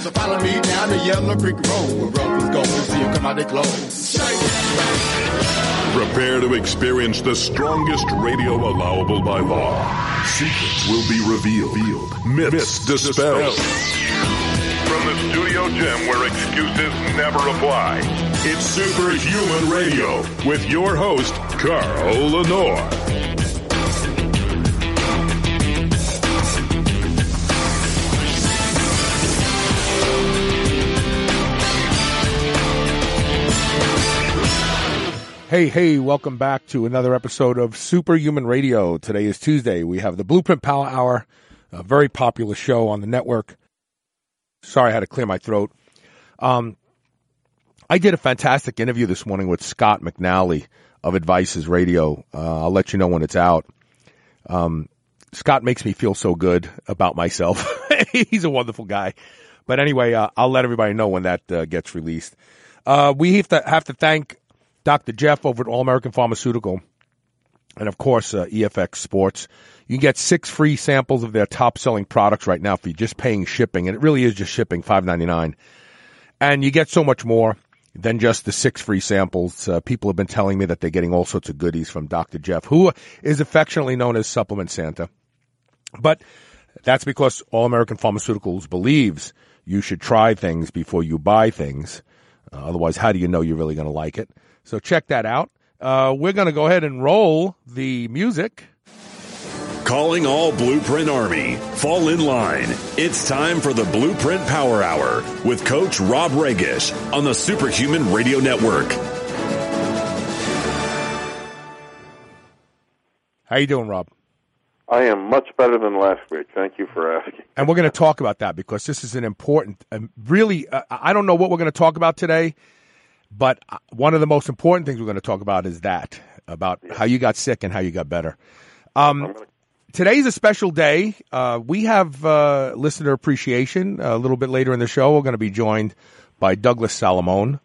So follow me down the Yellow Brick Road where rovers go and see them come out their clothes. Prepare to experience the strongest radio allowable by law. Secrets will be revealed. Myths dispelled. From the studio gym where excuses never apply, it's Superhuman Radio with your host, Carl Lenore. Hey, welcome back to another episode of Superhuman Radio. Today is Tuesday. We have the Blueprint Power Hour, a very popular show on the network. Sorry, I had to clear my throat. I did a fantastic interview this morning with Scott McNally of Advices Radio. I'll let you know when it's out. Scott makes me feel so good about myself. He's a wonderful guy. But anyway, I'll let everybody know when that gets released. We have to thank Dr. Jeff over at All American Pharmaceutical, and of course, EFX Sports. You can get 6 free samples of their top-selling products right now for just paying shipping, and it really is just shipping, $5.99. And you get so much more than just the 6 free samples. People have been telling me that they're getting all sorts of goodies from Dr. Jeff, who is affectionately known as Supplement Santa. But that's because All American Pharmaceuticals believes you should try things before you buy things. Otherwise, how do you know you're really going to like it? So check that out. We're going to go ahead and roll the music. Calling all Blueprint Army. Fall in line. It's time for the Blueprint Power Hour with Coach Rob Regish on the Superhuman Radio Network. How you doing, Rob? I am much better than last week. Thank you for asking. And we're going to talk about that because this is an important, I don't know what we're going to talk about today, but one of the most important things we're going to talk about is that, about how you got sick and how you got better. Today's a special day. We have listener appreciation. A little bit later in the show, we're going to be joined by Douglas Salamone.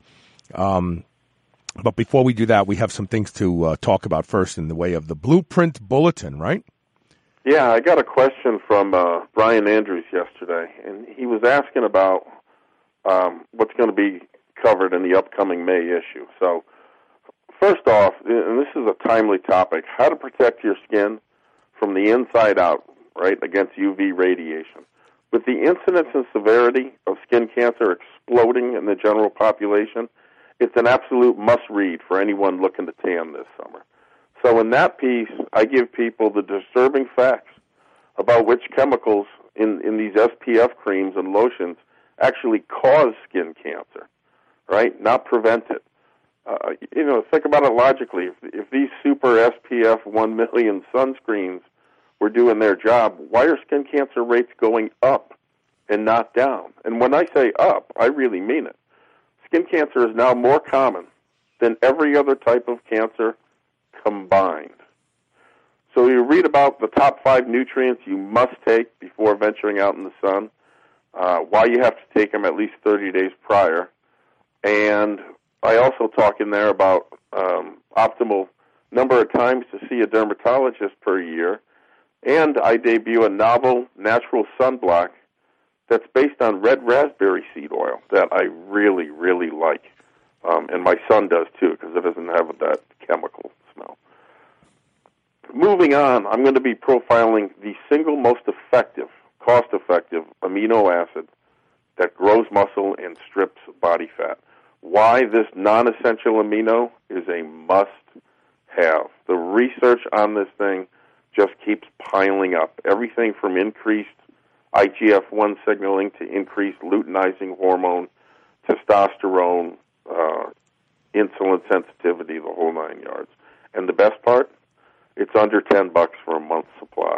But before we do that, we have some things to talk about first in the way of the Blueprint Bulletin, right? Yeah, I got a question from Brian Andrews yesterday, and he was asking about what's going to be covered in the upcoming May issue. So, first off, and this is a timely topic, how to protect your skin from the inside out, right, against UV radiation. With the incidence and severity of skin cancer exploding in the general population, it's an absolute must-read for anyone looking to tan this summer. So in that piece, I give people the disturbing facts about which chemicals in these SPF creams and lotions actually cause skin cancer, right, not prevent it. Think about it logically. If these super SPF 1 million sunscreens were doing their job, why are skin cancer rates going up and not down? And when I say up, I really mean it. Skin cancer is now more common than every other type of cancer combined. So you read about the top 5 nutrients you must take before venturing out in the sun, why you have to take them at least 30 days prior, and I also talk in there about optimal number of times to see a dermatologist per year, and I debut a novel natural sunblock that's based on red raspberry seed oil that I really, really like. And my son does too, because it doesn't have that chemical smell. Moving on, I'm going to be profiling the single most effective, cost-effective amino acid that grows muscle and strips body fat. Why this non-essential amino is a must-have. The research on this thing just keeps piling up. Everything from increased IGF-1 signaling to increased luteinizing hormone, testosterone, insulin sensitivity, the whole 9 yards. And the best part, it's under $10 for a month's supply.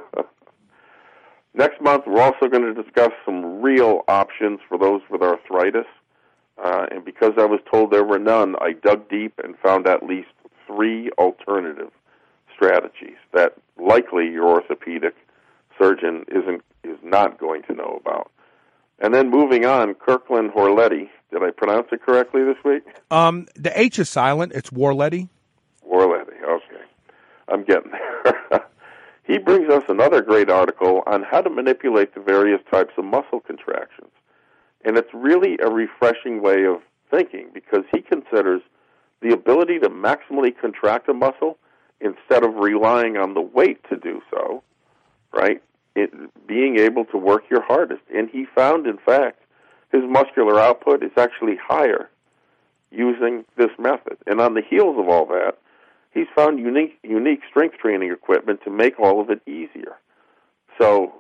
Next month, we're also going to discuss some real options for those with arthritis. And because I was told there were none, I dug deep and found at least 3 alternative strategies that likely your orthopedic surgeon is not going to know about. And then moving on, Kirkland Horletti. Did I pronounce it correctly this week? The H is silent. It's Warletti. Warletti, okay. I'm getting there. He brings us another great article on how to manipulate the various types of muscle contractions. And it's really a refreshing way of thinking because he considers the ability to maximally contract a muscle instead of relying on the weight to do so, right? Being able to work your hardest. And he found, in fact, his muscular output is actually higher using this method. And on the heels of all that, he's found unique strength training equipment to make all of it easier. So,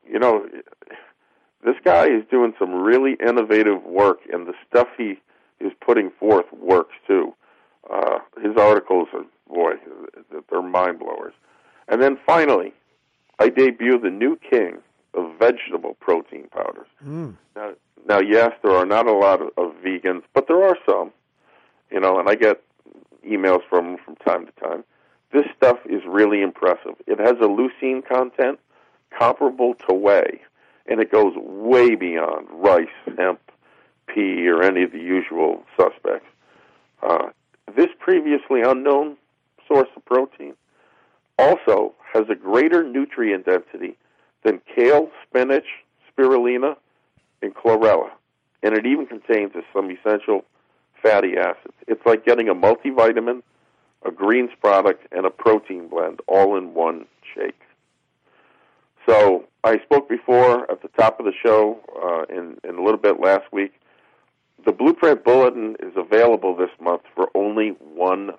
this guy is doing some really innovative work, and the stuff he is putting forth works too. His articles are, they're mind blowers. And then finally, I debut the new king of vegetable protein powders. Now, yes, there are not a lot of vegans, but there are some, and I get emails from time to time. This stuff is really impressive. It has a leucine content comparable to whey, and it goes way beyond rice, hemp, pea, or any of the usual suspects. This previously unknown source of protein also has a greater nutrient density than kale, spinach, spirulina, and chlorella, and it even contains some essential fatty acids. It's like getting a multivitamin, a greens product, and a protein blend all in one shake. So I spoke before at the top of the show in a little bit last week. The Blueprint Bulletin is available this month for only $1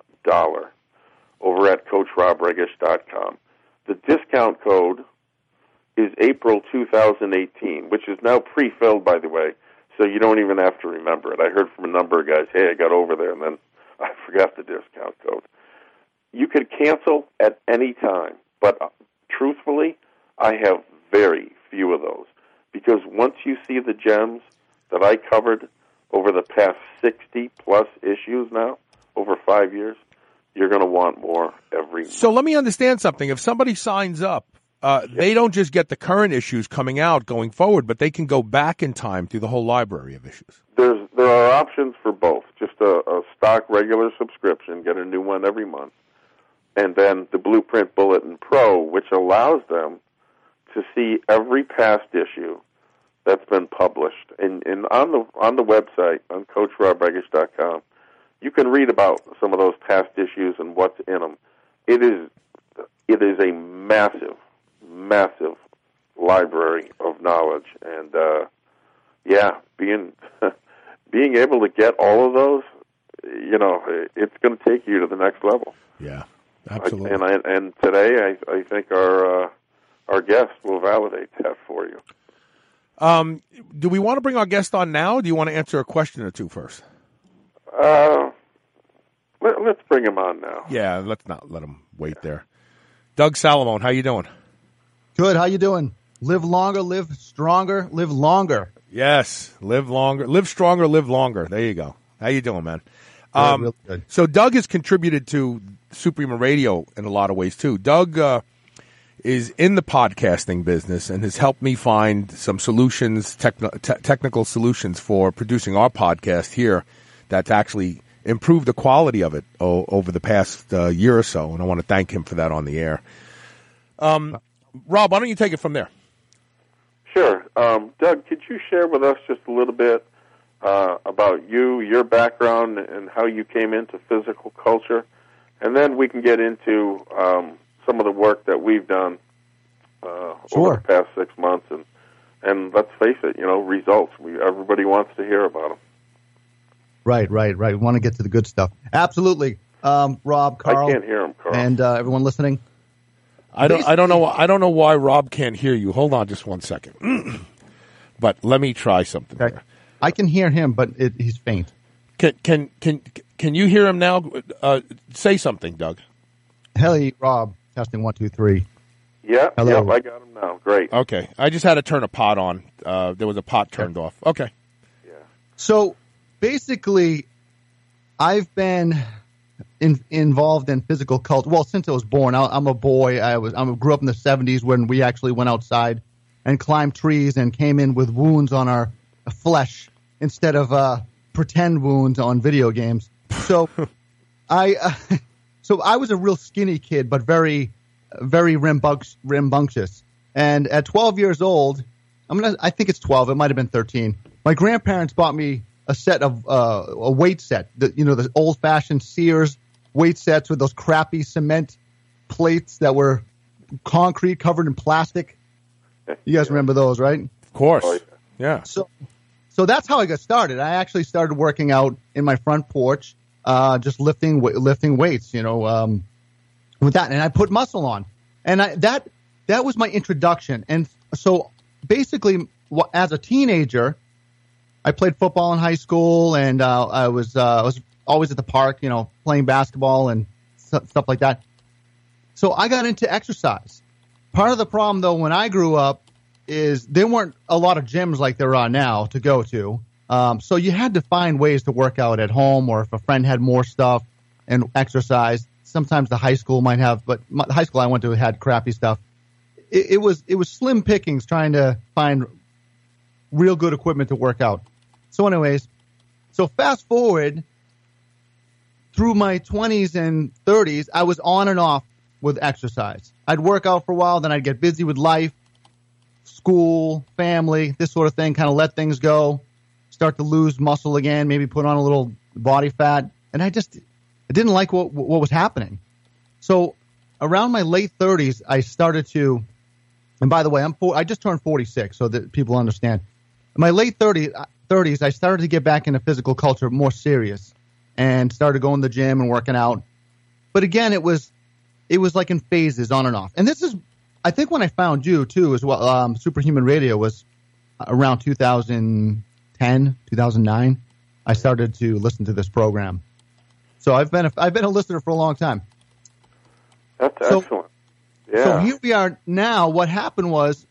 over at CoachRobRegish.com. The discount code is April 2018, which is now pre-filled, by the way, so you don't even have to remember it. I heard from a number of guys, hey, I got over there, and then I forgot the discount code. You could cancel at any time, but truthfully, I have very few of those, because once you see the gems that I covered over the past 60-plus issues now, over 5 years, you're going to want more every month. So let me understand something. If somebody signs up, they don't just get the current issues coming out going forward, but they can go back in time through the whole library of issues. There are options for both. Just a stock regular subscription, get a new one every month, and then the Blueprint Bulletin Pro, which allows them to see every past issue that's been published. And on the website, on CoachRobRegish.com, you can read about some of those past issues and what's in them. It is a massive library of knowledge, and being able to get all of those, it's going to take you to the next level. Yeah, absolutely. And today, I think our guest will validate that for you. Do we want to bring our guest on now, or do you want to answer a question or two first? Let's bring him on now. Yeah, let's not let him wait there. Doug Salamone, how you doing? Good. How you doing? Live longer, live stronger, live longer. Yes, live longer, live stronger, live longer. There you go. How you doing, man? Really good. So Doug has contributed to Superhuman Radio in a lot of ways too. Doug is in the podcasting business and has helped me find some solutions, technical solutions for producing our podcast here that's actually improved the quality of it over the past year or so, and I want to thank him for that on the air. Rob, why don't you take it from there? Sure. Doug, could you share with us just a little bit about you, your background, and how you came into physical culture? And then we can get into some of the work that we've done over the past 6 months. And let's face it, results. Everybody wants to hear about them. Right. We want to get to the good stuff. Absolutely. Rob, Carl. I can't hear him, Carl. And everyone listening. I don't know why Rob can't hear you. Hold on just 1 second. But let me try something here. I can hear him, but he's faint. Can you hear him now? Say something, Doug. Hey, Rob. Testing 1, 2, 3. Yeah, hello. I got him now. Great. Okay. I just had to turn a pot on. There was a pot turned off. Okay. Yeah. So basically, I've been involved in physical culture. Well, since I was born, I'm a boy. I grew up in the 70s when we actually went outside and climbed trees and came in with wounds on our flesh instead of pretend wounds on video games. So I was a real skinny kid, but very, very rambunctious. And at 12 years old, I think it's 12. It might have been 13. my grandparents bought me a set of a weight set, the old-fashioned Sears weight sets with those crappy cement plates that were concrete covered in plastic. You guys remember those, right? Of course. Yeah. So that's how I got started. I actually started working out in my front porch, just lifting weights, with that, and I put muscle on, and that was my introduction. And so basically, as a teenager, I played football in high school, and I was always at the park, playing basketball and stuff like that. So I got into exercise. Part of the problem, though, when I grew up, is there weren't a lot of gyms like there are now to go to. So you had to find ways to work out at home, or if a friend had more stuff and exercise. Sometimes the high school might have, but the high school I went to had crappy stuff. It was slim pickings trying to find real good equipment to work out. So anyways, fast forward through my 20s and 30s, I was on and off with exercise. I'd work out for a while, then I'd get busy with life, school, family, this sort of thing, kind of let things go, start to lose muscle again, maybe put on a little body fat. And I didn't like what was happening. So around my late 30s, I started to, and by the way, I just turned 46 so that people understand. In my late 30s, I started to get back into physical culture more serious and started going to the gym and working out. But again, it was like in phases, on and off. And this is, I think, when I found you too as well. Superhuman Radio was around 2010, 2009. I started to listen to this program. So I've been a listener for a long time. That's excellent. Yeah. So here we are now. What happened was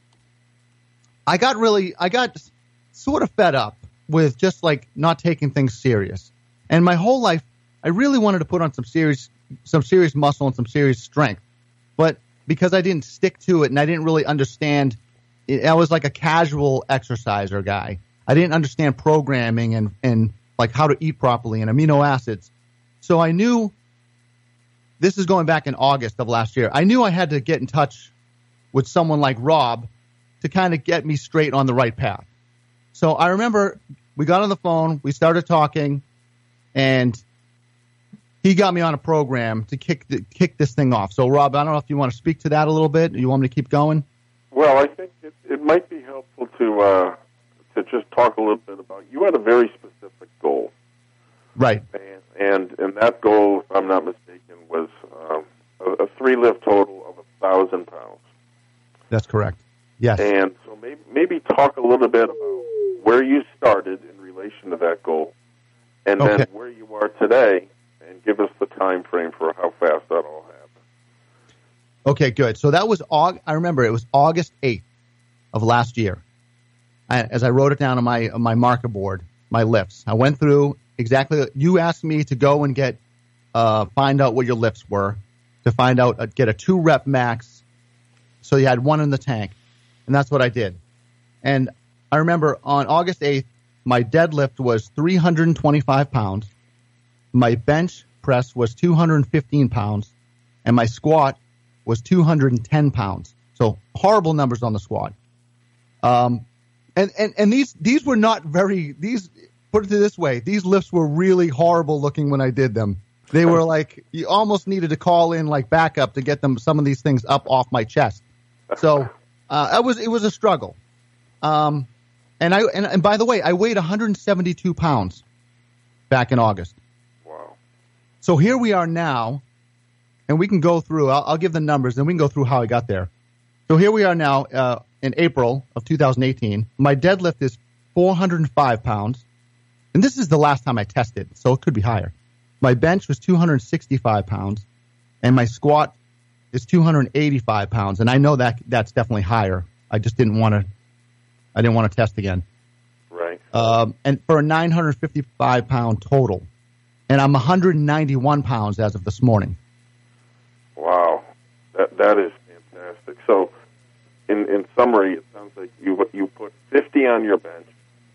I got sort of fed up with just like not taking things serious. And my whole life, I really wanted to put on some serious muscle and some serious strength. But because I didn't stick to it and I didn't really understand, I was like a casual exerciser guy. I didn't understand programming and like how to eat properly and amino acids. So I knew, this is going back in August of last year, I knew I had to get in touch with someone like Rob to kind of get me straight on the right path. So I remember we got on the phone, we started talking, and he got me on a program to kick this thing off. So Rob, I don't know if you want to speak to that a little bit. You want me to keep going? Well, I think it might be helpful to just talk a little bit about, you had a very specific goal. Right. And that goal, if I'm not mistaken, was a 3-lift total of 1,000 pounds. That's correct. Yes. And so maybe talk a little bit about where you started in relation to that goal, and then where you are today, and give us the time frame for how fast that all happened. Okay, good. So that was I remember it was August 8th of last year. As I wrote it down on my marker board, my lifts. I went through exactly. You asked me to go and find out what your lifts were, to find out, get a 2-rep max, so you had one in the tank, and that's what I did. And I remember on August 8th, my deadlift was 325 pounds, my bench press was 215 pounds, and my squat was 210 pounds. So horrible numbers on the squat. And these were not put it this way, these lifts were really horrible looking when I did them. They were like, you almost needed to call in like backup to get some of these things up off my chest. So it was a struggle. And by the way, I weighed 172 pounds back in August. Wow. So here we are now, and we can go through, I'll give the numbers, and we can go through how I got there. So here we are now in April of 2018. My deadlift is 405 pounds. And this is the last time I tested, so it could be higher. My bench was 265 pounds, and my squat is 285 pounds. And I know that's definitely higher. I just didn't want to test again. Right. And for a 955-pound total. And I'm 191 pounds as of this morning. Wow. That is fantastic. So, in summary, it sounds like you put 50 on your bench.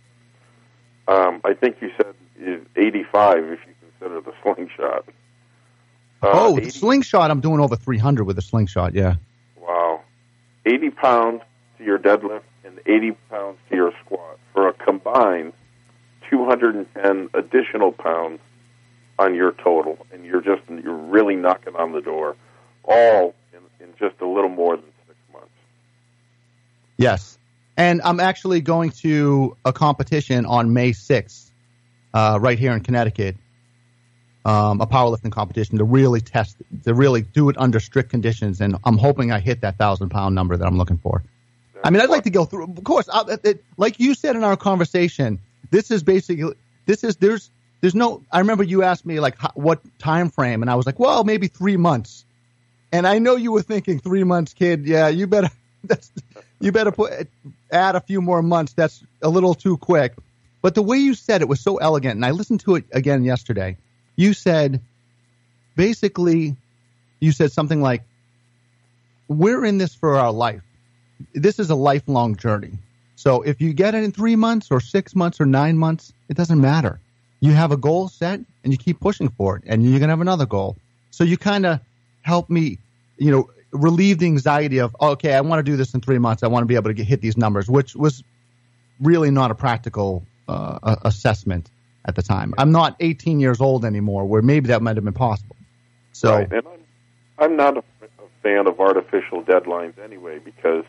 I think you said 85 if you consider the slingshot. The slingshot, I'm doing over 300 with the slingshot, yeah. Wow. 80 pounds to your deadlift and 80 pounds to your squat for a combined 210 additional pounds on your total, and you're really knocking on the door, all in just a little more than 6 months. Yes, and I'm actually going to a competition on May 6th, right here in Connecticut, a powerlifting competition to really do it under strict conditions, and I'm hoping I hit that 1,000-pound number that I'm looking for. I mean, I'd like to go through. Of course, like you said in our conversation, there's no. I remember you asked me like what time frame, and I was like, well, maybe 3 months. And I know you were thinking 3 months, kid. Yeah, you better add a few more months. That's a little too quick. But the way you said it was so elegant, and I listened to it again yesterday. You said something like, "We're in this for our life. This is a lifelong journey. So if you get it in 3 months or 6 months or 9 months, it doesn't matter. You have a goal set and you keep pushing for it, and you're going to have another goal." So you kind of help me, relieve the anxiety of, okay, I want to do this in 3 months. I want to be able to hit these numbers, which was really not a practical assessment at the time. I'm not 18 years old anymore, where maybe that might have been possible. So, right. And I'm not a fan of artificial deadlines anyway, because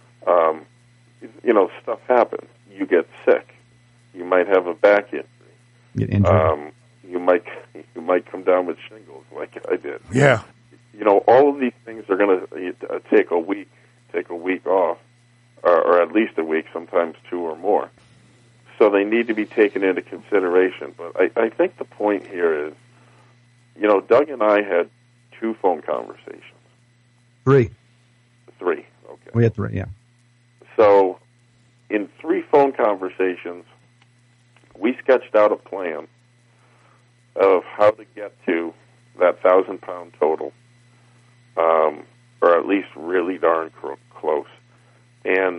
stuff happens. You get sick. You might have a back injury. Get injured. You might come down with shingles, like I did. Yeah. All of these things are going to take a week off, or at least a week, sometimes 2 or more. So they need to be taken into consideration. But I think the point here is, Doug and I had 2 phone conversations. 3. 3, okay. We had 3, yeah. So in 3 phone conversations, we sketched out a plan of how to get to that 1,000-pound total, or at least really darn close. And,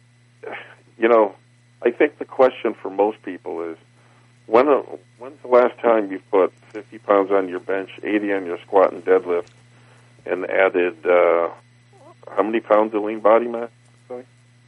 I think the question for most people is, when's the last time you put 50 pounds on your bench, 80 on your squat and deadlift, and added how many pounds of lean body mass? Sorry?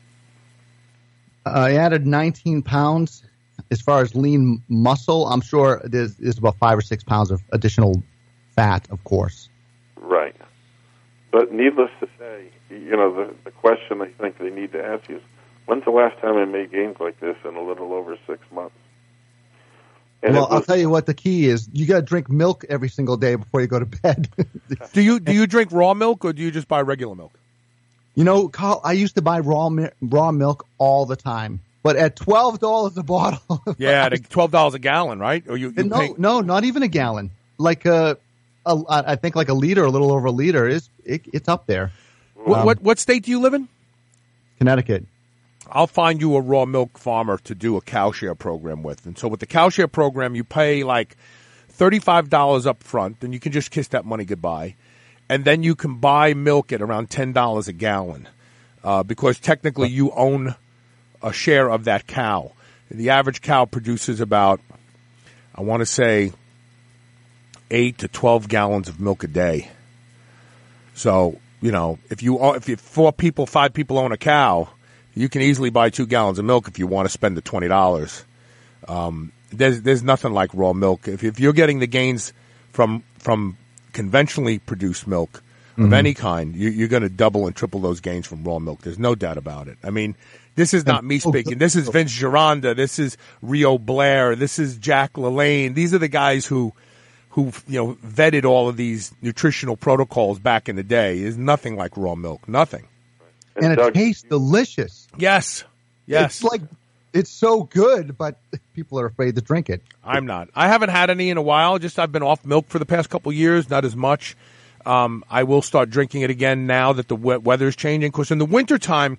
I added 19 pounds. As far as lean muscle, I'm sure there's about 5 or 6 pounds of additional fat, of course. Right. But needless to say, the question I think they need to ask is, when's the last time I made gains like this in a little over 6 months? And I'll tell you what the key is. You got to drink milk every single day before you go to bed. Do you drink raw milk, or do you just buy regular milk? Carl, I used to buy raw milk all the time. But at $12 a bottle. Yeah, $12 a gallon, right? Or no, not even a gallon. Like I think like a liter, a little over a liter it's up there. What state do you live in? Connecticut. I'll find you a raw milk farmer to do a cow share program with. And so with the cow share program, you pay like $35 up front, and you can just kiss that money goodbye. And then you can buy milk at around $10 a gallon, because technically you own a share of that cow. The average cow produces about, I want to say, 8 to 12 gallons of milk a day. So, if 5 people own a cow, you can easily buy 2 gallons of milk if you want to spend the $20. There's nothing like raw milk. If you're getting the gains from conventionally produced milk of any kind, you're going to double and triple those gains from raw milk. There's no doubt about it. I mean, this is not me speaking. This is Vince Gironda. This is Rio Blair. This is Jack LaLanne. These are the guys who vetted all of these nutritional protocols back in the day. There's nothing like raw milk. Nothing. And it tastes delicious. Yes. It's so good, but people are afraid to drink it. I'm not. I haven't had any in a while. I've been off milk for the past couple of years, not as much. I will start drinking it again now that the weather's changing. Because in the wintertime,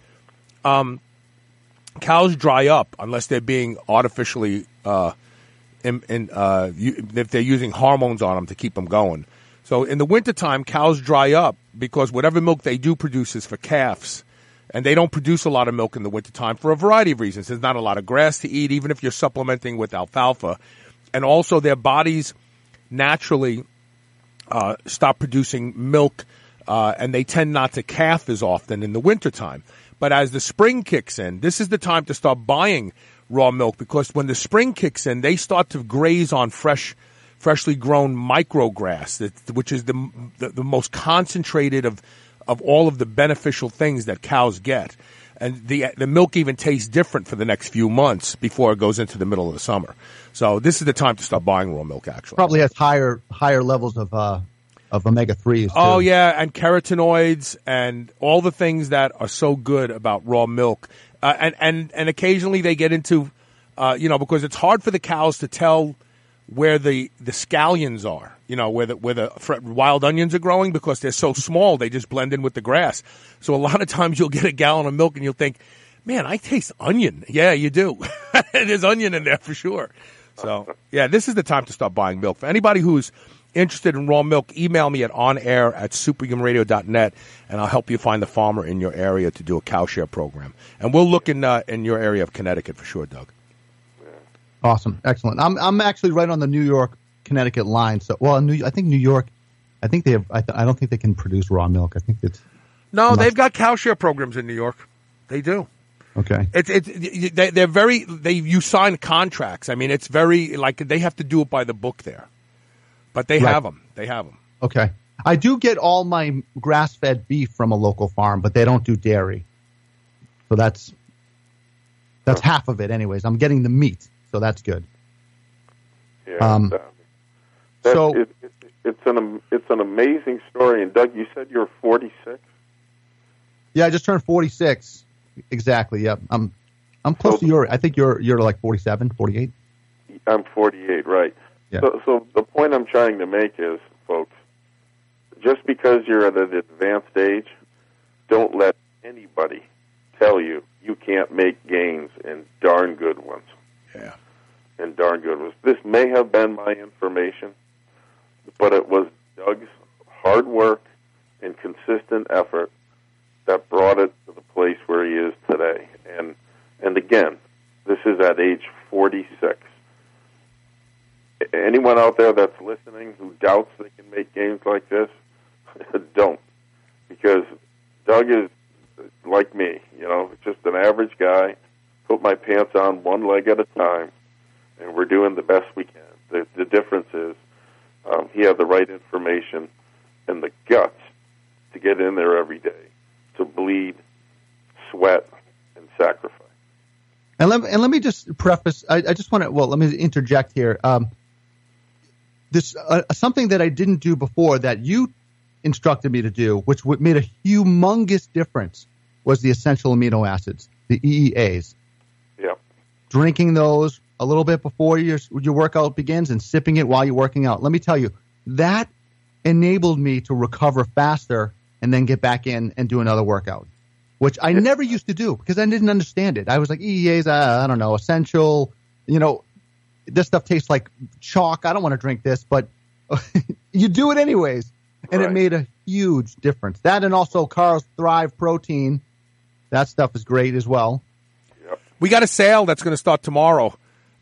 cows dry up unless they're being artificially, if they're using hormones on them to keep them going. So in the wintertime, cows dry up because whatever milk they do produce is for calves. And they don't produce a lot of milk in the wintertime for a variety of reasons. There's not a lot of grass to eat, even if you're supplementing with alfalfa. And also their bodies naturally stop producing milk, and they tend not to calf as often in the wintertime. But as the spring kicks in, this is the time to start buying raw milk, because when the spring kicks in, they start to graze on freshly grown micrograss, which is the most concentrated of all of the beneficial things that cows get. And the milk even tastes different for the next few months before it goes into the middle of the summer. So this is the time to start buying raw milk, actually. Probably has higher levels of omega-3s. Oh, yeah, and carotenoids and all the things that are so good about raw milk. And occasionally they get into, because it's hard for the cows to tell where the scallions are, where the wild onions are growing, because they're so small, they just blend in with the grass. So a lot of times you'll get a gallon of milk and you'll think, man, I taste onion. Yeah, you do. There's onion in there for sure. So, yeah, this is the time to start buying milk. For anybody who's interested in raw milk, email me at onair@superhumanradio.net, and I'll help you find the farmer in your area to do a cow share program. And we'll look in your area of Connecticut for sure, Doug. Awesome. Excellent. I'm actually right on the New York, Connecticut line. So, I think New York, I don't think they can produce raw milk. I think it's. No, they've got cow share programs in New York. They do. Okay. You sign contracts. I mean, it's very, like, they have to do it by the book there. But they have them. They have them. Okay. I do get all my grass-fed beef from a local farm, but they don't do dairy. So that's half of it anyways. I'm getting the meat. So that's good. Yeah, it's an amazing story. And Doug, you said you're 46. Yeah, I just turned 46. Exactly. Yeah, I'm close to your. I think you're like 47, 48. I'm 48, right? Yeah. So the point I'm trying to make is, folks, just because you're at an advanced age, don't let anybody tell you can't make gains, and darn good ones. Yeah. And darn good ones. This may have been my information, but it was Doug's hard work and consistent effort that brought it to the place where he is today. And again, this is at age 46. Anyone out there that's listening who doubts they can make gains like this, don't. Because Doug is like me, just an average guy, put my pants on one leg at a time, and we're doing the best we can. The difference is he had the right information and the guts to get in there every day, to bleed, sweat, and sacrifice. And let me just preface. I just want to. Well, let me interject here. This something that I didn't do before that you instructed me to do, which made a humongous difference, was the essential amino acids, the EEAs. Yeah. Drinking those a little bit before your workout begins and sipping it while you're working out. Let me tell you, that enabled me to recover faster and then get back in and do another workout, which I never used to do because I didn't understand it. I was like, EEAs, I don't know, essential, this stuff tastes like chalk. I don't want to drink this, but you do it anyways. And It made a huge difference. That and also Carl's Thrive protein. That stuff is great as well. Yep. We got a sale that's going to start tomorrow.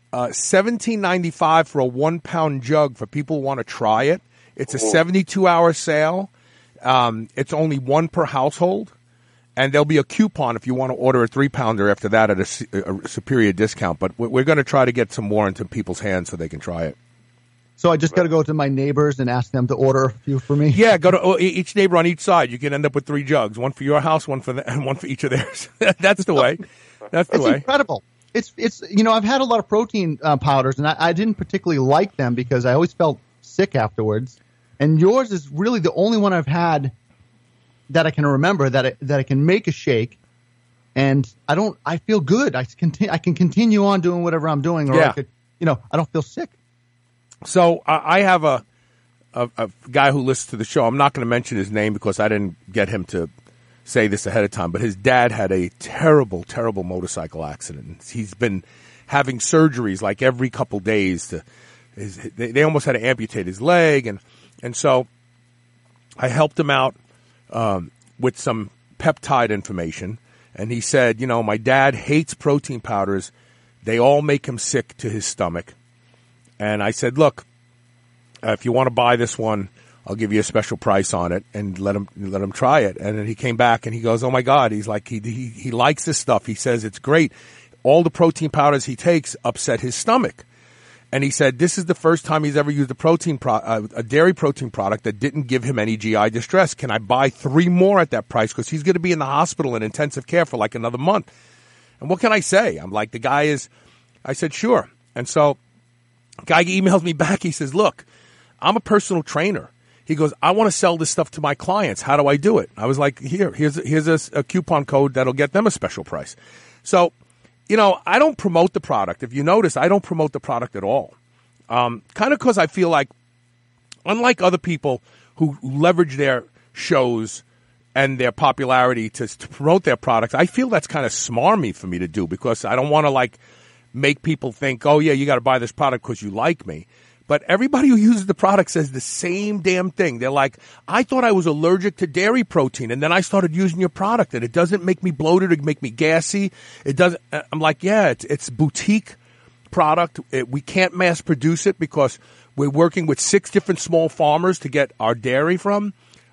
$17.95 for a 1-pound jug for people who want to try it. It's a 72-hour sale. It's only one per household. And there'll be a coupon if you want to order a 3-pounder after that at a superior discount. But we're going to try to get some more into people's hands so they can try it. So I just got to go to my neighbors and ask them to order a few for me? Yeah, go to each neighbor on each side. You can end up with 3 jugs, one for your house, one for and one for each of theirs. That's the way. That's the way. It's incredible. It's I've had a lot of protein powders, and I didn't particularly like them because I always felt sick afterwards. And yours is really the only one I've had that I can remember that I can make a shake, and I feel good. I can continue on doing whatever I'm doing, or I could, I don't feel sick. So I have a guy who listens to the show. I'm not going to mention his name because I didn't get him to say this ahead of time, but his dad had a terrible, terrible motorcycle accident. He's been having surgeries like every couple days. They almost had to amputate his leg, and so I helped him out with some peptide information, and he said, my dad hates protein powders. They all make him sick to his stomach. And I said, look, if you want to buy this one, I'll give you a special price on it and let him try it. And then he came back and he goes, oh my God, he's like, he likes this stuff. He says it's great. All the protein powders he takes upset his stomach. And he said this is the first time he's ever used a dairy protein product that didn't give him any GI distress. Can I buy 3 more at that price? Because he's going to be in the hospital in intensive care for like another month. And what can I say? I'm like, I said, sure. And so guy emails me back. He says, look, I'm a personal trainer. He goes, I want to sell this stuff to my clients. How do I do it? I was like, here's a coupon code that'll get them a special price. So, I don't promote the product. If you notice, I don't promote the product at all. Kind of because I feel like, unlike other people who leverage their shows and their popularity to promote their products, I feel that's kind of smarmy for me to do because I don't want to make people think, oh yeah, you got to buy this product because you like me. But everybody who uses the product says the same damn thing. They're like, I thought I was allergic to dairy protein, and then I started using your product, and it doesn't make me bloated or make me gassy. It doesn't. I'm like, yeah, it's boutique product. We can't mass produce it because we're working with 6 different small farmers to get our dairy from.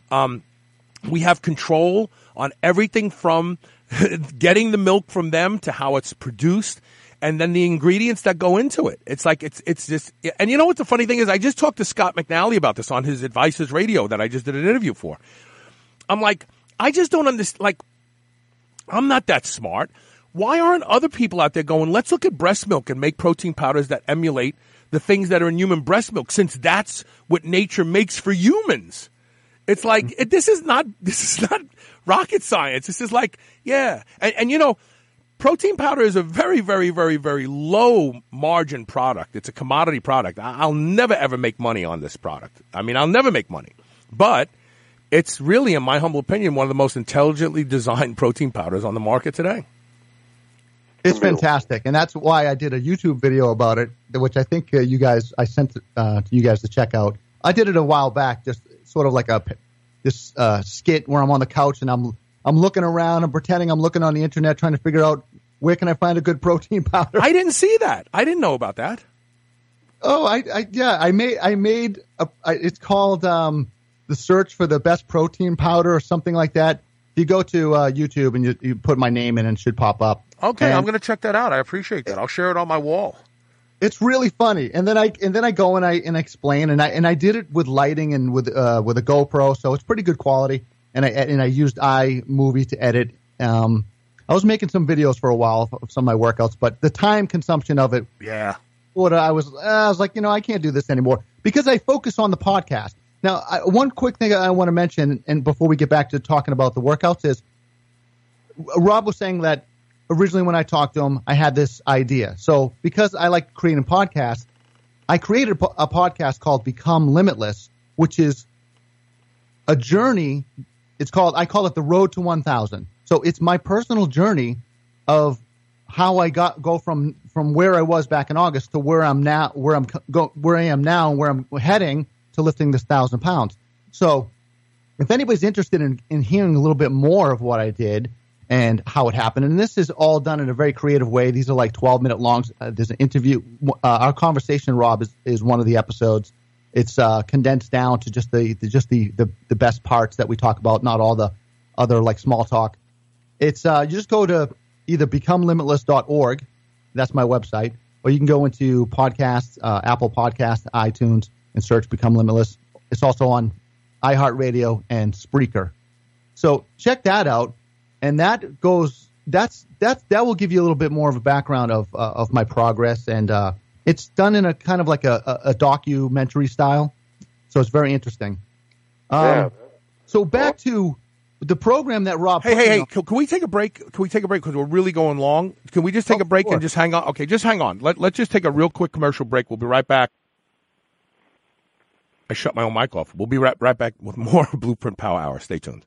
We have control on everything from getting the milk from them to how it's produced. And then the ingredients that go into it. It's like, it's just, and you know what the funny thing is? I just talked to Scott McNally about this on his Advices Radio that I just did an interview for. I'm like, I just don't understand, I'm not that smart. Why aren't other people out there going, let's look at breast milk and make protein powders that emulate the things that are in human breast milk, since that's what nature makes for humans. It's like, this is not rocket science. This is like, yeah. And protein powder is a very, very, very, very low margin product. It's a commodity product. I'll never, ever make money on this product. I mean, I'll never make money. But it's really, in my humble opinion, one of the most intelligently designed protein powders on the market today. It's fantastic. And that's why I did a YouTube video about it, which I think I sent to you guys to check out. I did it a while back, just sort of like this skit where I'm on the couch and I'm looking around. I'm pretending I'm looking on the internet trying to figure out where can I find a good protein powder. I didn't see that. I didn't know about that. Oh, I made it's called the search for the best protein powder or something like that. If you go to YouTube and you put my name in, it should pop up. Okay, I'm going to check that out. I appreciate that. I'll share it on my wall. It's really funny, and then I go and I explain, and I did it with lighting and with a GoPro, so it's pretty good quality. And I used iMovie to edit. I was making some videos for a while of some of my workouts, but the time consumption of it, yeah. I was like, I can't do this anymore because I focus on the podcast. Now, one quick thing I want to mention, and before we get back to talking about the workouts, is Rob was saying that originally when I talked to him, I had this idea. So because I like creating podcasts, I created a podcast called Become Limitless, which is a journey. I call it the Road to 1,000. So it's my personal journey of how I go from where I was back in August to where I'm now, where I am now, and where I'm heading to lifting this 1,000 pounds. So if anybody's interested in hearing a little bit more of what I did and how it happened, and this is all done in a very creative way. These are like 12-minute longs. There's an interview. Our conversation, Rob, is one of the episodes. It's condensed down to just the best parts that we talk about, not all the other like small talk. It's you just go to either becomelimitless.org, that's my website, or you can go into podcasts, Apple Podcasts, iTunes, and search Become Limitless. It's also on iHeartRadio and Spreaker. So check that out, and that will give you a little bit more of a background of my progress, and it's done in a kind of like a documentary style, so it's very interesting. So back to the program that Rob. Hey! Can we take a break? Can we take a break because we're really going long? Can we just take a break and just hang on? Okay, just hang on. Let's just take a real quick commercial break. We'll be right back. I shut my own mic off. We'll be right back with more Blueprint Power Hour. Stay tuned.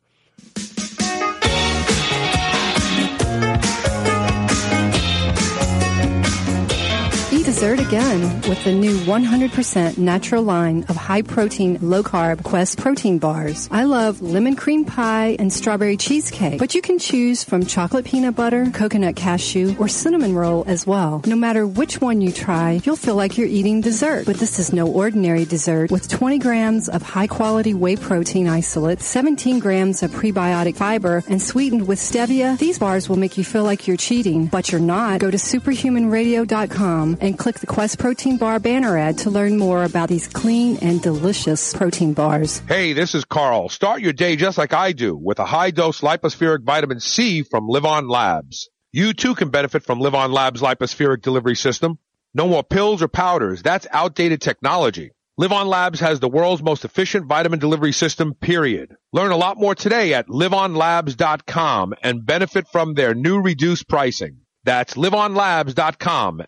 Be the dessert again with the new 100% natural line of high-protein, low-carb Quest protein bars. I love lemon cream pie and strawberry cheesecake, but you can choose from chocolate peanut butter, coconut cashew, or cinnamon roll as well. No matter which one you try, you'll feel like you're eating dessert. But this is no ordinary dessert. With 20 grams of high-quality whey protein isolate, 17 grams of prebiotic fiber, and sweetened with stevia, these bars will make you feel like you're cheating, but you're not. Go to superhumanradio.com and click the Quest Protein Bar banner ad to learn more about these clean and delicious protein bars. Hey, this is Carl. Start your day just like I do with a high-dose lipospheric vitamin C from Live On Labs. You too can benefit from Live On Labs' lipospheric delivery system. No more pills or powders. That's outdated technology. Live On Labs has the world's most efficient vitamin delivery system, period. Learn a lot more today at liveonlabs.com and benefit from their new reduced pricing. That's liveonlabs.com,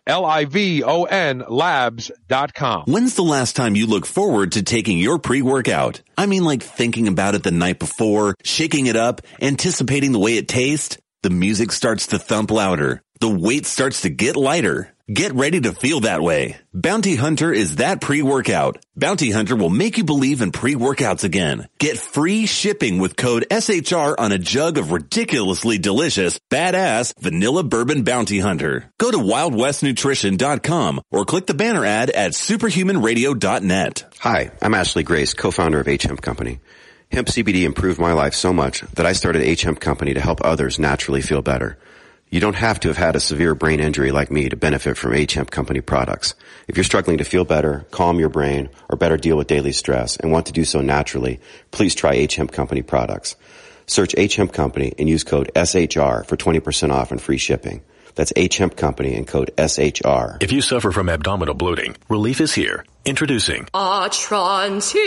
Livon labs.com. When's the last time you look forward to taking your pre-workout? I mean, like thinking about it the night before, shaking it up, anticipating the way it tastes. The music starts to thump louder. The weight starts to get lighter. Get ready to feel that way. Bounty Hunter is that pre-workout. Bounty Hunter will make you believe in pre-workouts again. Get free shipping with code SHR on a jug of ridiculously delicious, badass vanilla bourbon Bounty Hunter. Go to WildWestNutrition.com or click the banner ad at superhumanradio.net. Hi, I'm Ashley Grace, co-founder of H-Hemp Company. Hemp CBD improved my life so much that I started H-Hemp Company to help others naturally feel better. You don't have to have had a severe brain injury like me to benefit from H-Hemp Company products. If you're struggling to feel better, calm your brain, or better deal with daily stress and want to do so naturally, please try H-Hemp Company products. Search H-Hemp Company and use code SHR for 20% off and free shipping. That's H-Hemp Company and code SHR. If you suffer from abdominal bloating, relief is here. Introducing Atrantil.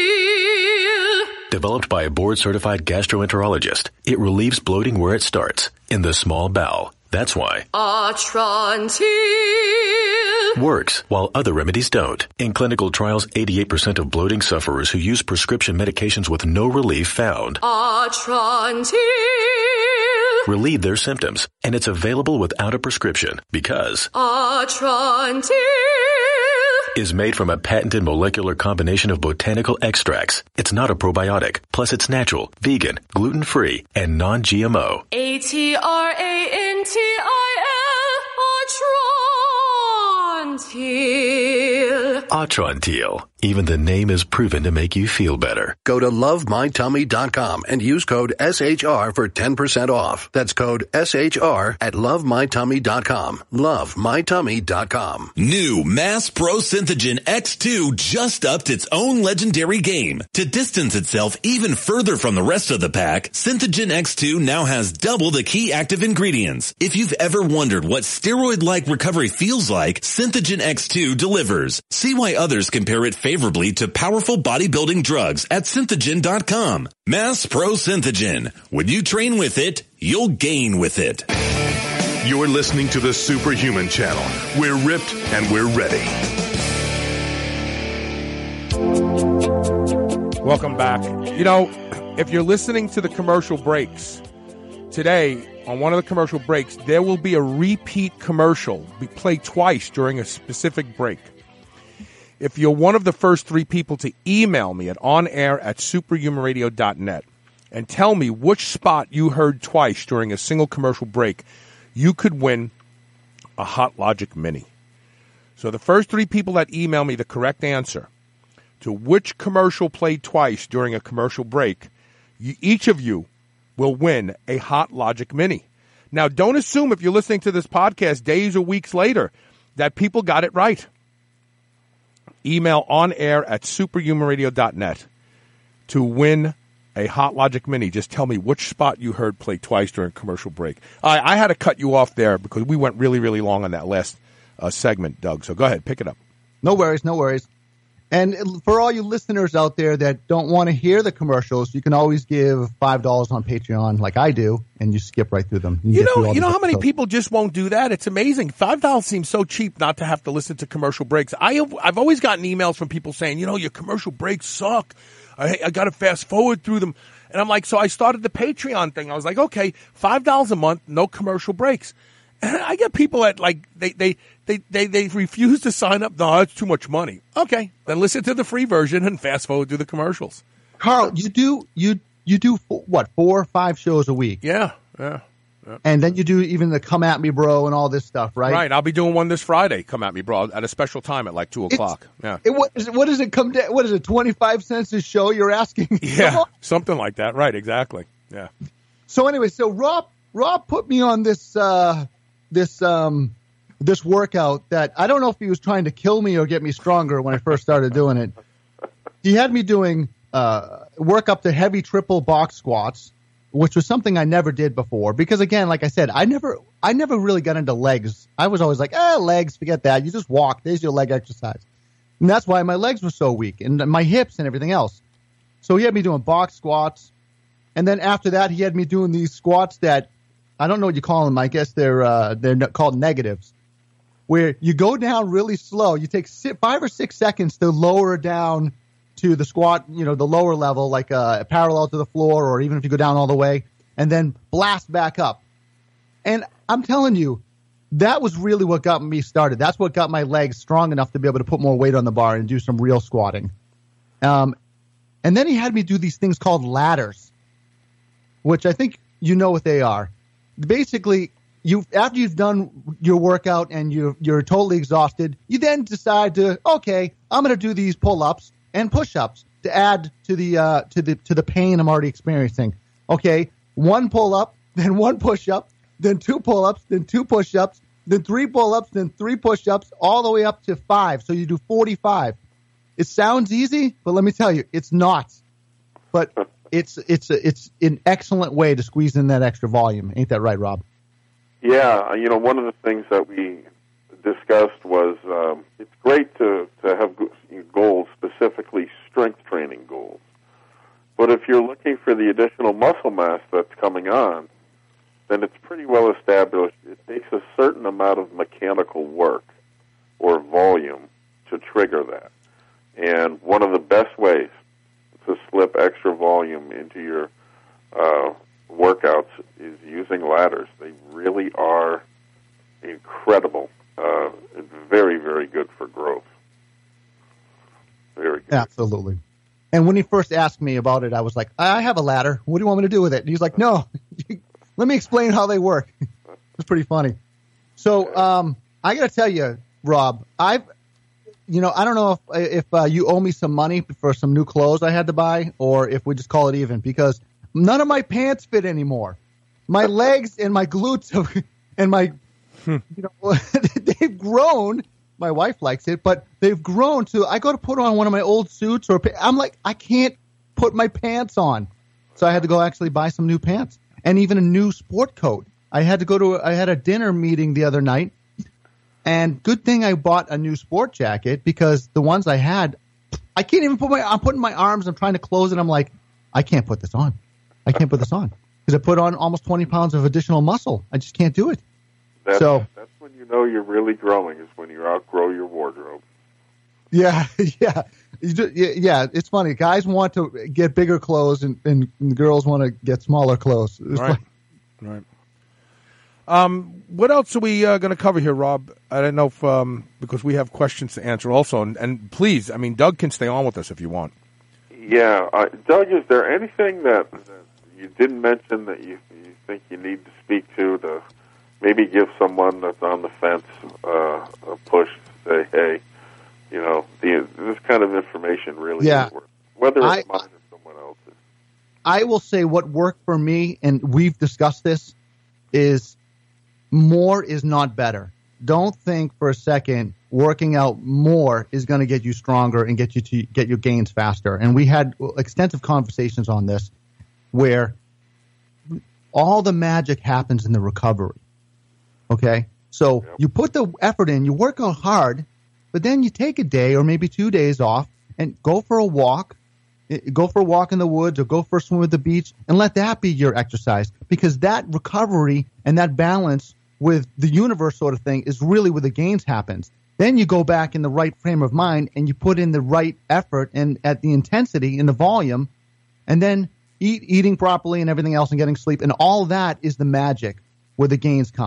Developed by a board-certified gastroenterologist, it relieves bloating where it starts, in the small bowel. That's why Atrantil works while other remedies don't. In clinical trials, 88% of bloating sufferers who use prescription medications with no relief found Atrantil relieve their symptoms, and it's available without a prescription because Atrantil is made from a patented molecular combination of botanical extracts. It's not a probiotic. Plus, it's natural, vegan, gluten-free, and non-GMO. Atrantil. Atrantil. Atrantil. Even the name is proven to make you feel better. Go to lovemytummy.com and use code SHR for 10% off. That's code SHR at lovemytummy.com. Lovemytummy.com. New Mass Pro Synthogen X2 just upped its own legendary game. To distance itself even further from the rest of the pack, Synthogen X2 now has double the key active ingredients. If you've ever wondered what steroid-like recovery feels like, Synthogen X2 delivers. See why others compare it favorably to powerful bodybuilding drugs at Synthogen.com. Mass Pro Synthogen. When you train with it, you'll gain with it. You're listening to the Superhuman Channel. We're ripped and we're ready. Welcome back. You know, if you're listening to the commercial breaks, today, on one of the commercial breaks, there will be a repeat commercial. We play twice during a specific break. If you're one of the first three people to email me at onair@superhumanradio.net and tell me which spot you heard twice during a single commercial break, you could win a Hot Logic Mini. So the first three people that email me the correct answer to which commercial played twice during a commercial break, each of you will win a Hot Logic Mini. Now, don't assume if you're listening to this podcast days or weeks later that people got it right. Email onair@superhumanradio.net to win a Hot Logic Mini. Just tell me which spot you heard play twice during a commercial break. I had to cut you off there because we went really, really long on that last segment, Doug. So go ahead, pick it up. No worries, no worries. And for all you listeners out there that don't want to hear the commercials, you can always give $5 on Patreon like I do, and you skip right through them. You know how many people just won't do that? It's amazing. $5 seems so cheap not to have to listen to commercial breaks. I've always gotten emails from people saying, you know, your commercial breaks suck. I got to fast forward through them. And I'm like, so I started the Patreon thing. I was like, okay, $5 a month, no commercial breaks. I get people at like they refuse to sign up. No, it's too much money. Okay, then listen to the free version and fast forward through the commercials. Carl, you do what, 4 or 5 shows a week? Yeah. And then you do even the Come At Me Bro and all this stuff, right? Right. I'll be doing one this Friday. Come At Me Bro at a special time at like 2:00. Yeah. What does it come to? What is it? 25 cents a show? You're asking? Yeah, something like that. Right. Exactly. Yeah. So anyway, Rob put me on this workout that I don't know if he was trying to kill me or get me stronger when I first started doing it. He had me doing work up to heavy triple box squats, which was something I never did before. Because again, like I said, I never really got into legs. I was always like, legs, forget that. You just walk. There's your leg exercise. And that's why my legs were so weak and my hips and everything else. So he had me doing box squats. And then after that, he had me doing these squats that I don't know what you call them. I guess they're called negatives, where you go down really slow. You take 5 or 6 seconds to lower down to the squat, the lower level, like parallel to the floor, or even if you go down all the way, and then blast back up. And I'm telling you, that was really what got me started. That's what got my legs strong enough to be able to put more weight on the bar and do some real squatting. And then he had me do these things called ladders, which I think you know what they are. Basically, after you've done your workout and you're totally exhausted, you then decide to, okay, I'm going to do these pull-ups and push-ups to add to the pain I'm already experiencing. Okay, 1 pull-up, then 1 push-up, then 2 pull-ups, then 2 push-ups, then 3 pull-ups, then 3 push-ups, all the way up to 5. So you do 45. It sounds easy, but let me tell you, it's not. But it's an excellent way to squeeze in that extra volume. Ain't that right, Rob? Yeah, one of the things that we discussed was it's great to have goals, specifically strength training goals. But if you're looking for the additional muscle mass that's coming on, then it's pretty well established. It takes a certain amount of mechanical work or volume to trigger that. And one of the best ways to slip extra volume into your workouts is using ladders. They really are incredible. Very, very good for growth. Very good. Absolutely. And when he first asked me about it, I was like, I have a ladder. What do you want me to do with it? And he's like, no, let me explain how they work. It's pretty funny. So I got to tell you, Rob, I don't know if you owe me some money for some new clothes I had to buy, or if we just call it even, because none of my pants fit anymore. My legs and my glutes and my, they've grown. My wife likes it, but they've grown to, I go to put on one of my old suits, or I'm like, I can't put my pants on. So I had to go actually buy some new pants and even a new sport coat. I had a dinner meeting the other night. And good thing I bought a new sport jacket, because the ones I had, I can't even I'm putting my arms, I'm trying to close it. I'm like, I can't put this on. Because I put on almost 20 pounds of additional muscle. I just can't do it. That's when you know you're really growing, is when you outgrow your wardrobe. Yeah. Yeah. It's funny. Guys want to get bigger clothes and girls want to get smaller clothes. Right. What else are we going to cover here, Rob? I don't know if because we have questions to answer also. And please, Doug can stay on with us if you want. Yeah. Doug, is there anything that you didn't mention that you think you need to speak to maybe give someone that's on the fence a push to say, hey, this kind of information really is worth, whether it's mine or someone else's. I will say what worked for me, and we've discussed this, is more is not better. Don't think for a second working out more is going to get you stronger and get you to get your gains faster. And we had extensive conversations on this, where all the magic happens in the recovery. Okay? So you put the effort in, you work out hard, but then you take a day or maybe 2 days off and go for a walk. Go for a walk in the woods or go for a swim at the beach, and let that be your exercise, because that recovery and that balance with the universe sort of thing is really where the gains happens. Then you go back in the right frame of mind and you put in the right effort and at the intensity and the volume, and then eating properly and everything else and getting sleep, and all that is the magic where the gains come.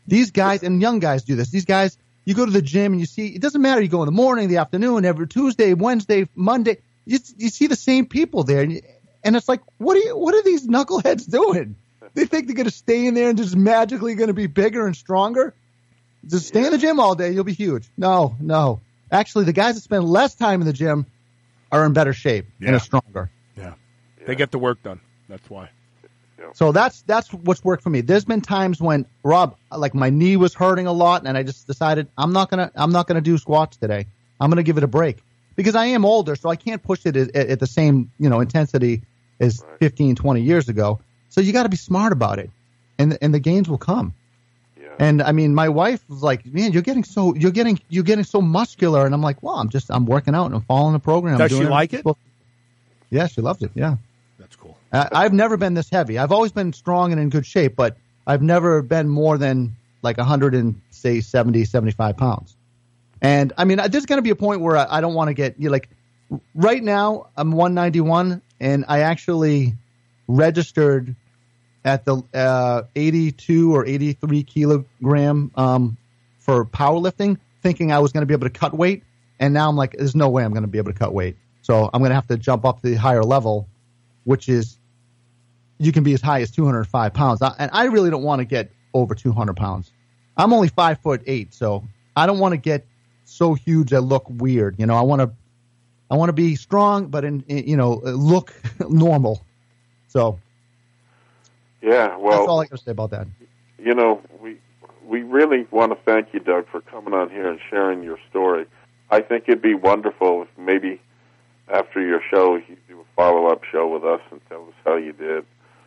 These guys, and young guys do this. These guys, you go to the gym and you see, it doesn't matter. You go in the morning, the afternoon, every Tuesday, Wednesday, Monday. You see the same people there. And it's like, what are these knuckleheads doing? They think they're going to stay in there and just magically going to be bigger and stronger? Just stay in the gym all day, you'll be huge. No. Actually, the guys that spend less time in the gym are in better shape and are stronger. Yeah. They get the work done. That's why. So that's what's worked for me. There's been times when, Rob, like my knee was hurting a lot, and I just decided I'm not gonna do squats today. I'm gonna give it a break because I am older, so I can't push it at the same intensity as 15, 20 years ago. So you got to be smart about it, and the gains will come. Yeah. And I mean, my wife was like, "Man, you're getting so muscular," and I'm like, "Well, I'm working out and I'm following the program." Does she like it? Yeah, she loves it. Yeah. That's cool. I've never been this heavy. I've always been strong and in good shape, but I've never been more than like 170, 75 pounds. And I mean, there's going to be a point where I don't want to get like right now I'm 191 and I actually registered at the 82 or 83 kilogram for powerlifting, thinking I was going to be able to cut weight. And now I'm like, there's no way I'm going to be able to cut weight. So I'm going to have to jump up to the higher level, which is you can be as high as 205 pounds. And I really don't want to get over 200 pounds. I'm only 5'8", so I don't want to get so huge I look weird. I want to be strong, but look normal. So yeah, well, that's all I got to say about that. We really want to thank you, Doug, for coming on here and sharing your story. I think it'd be wonderful if maybe after your show you do a follow-up show with us and tell us how you did.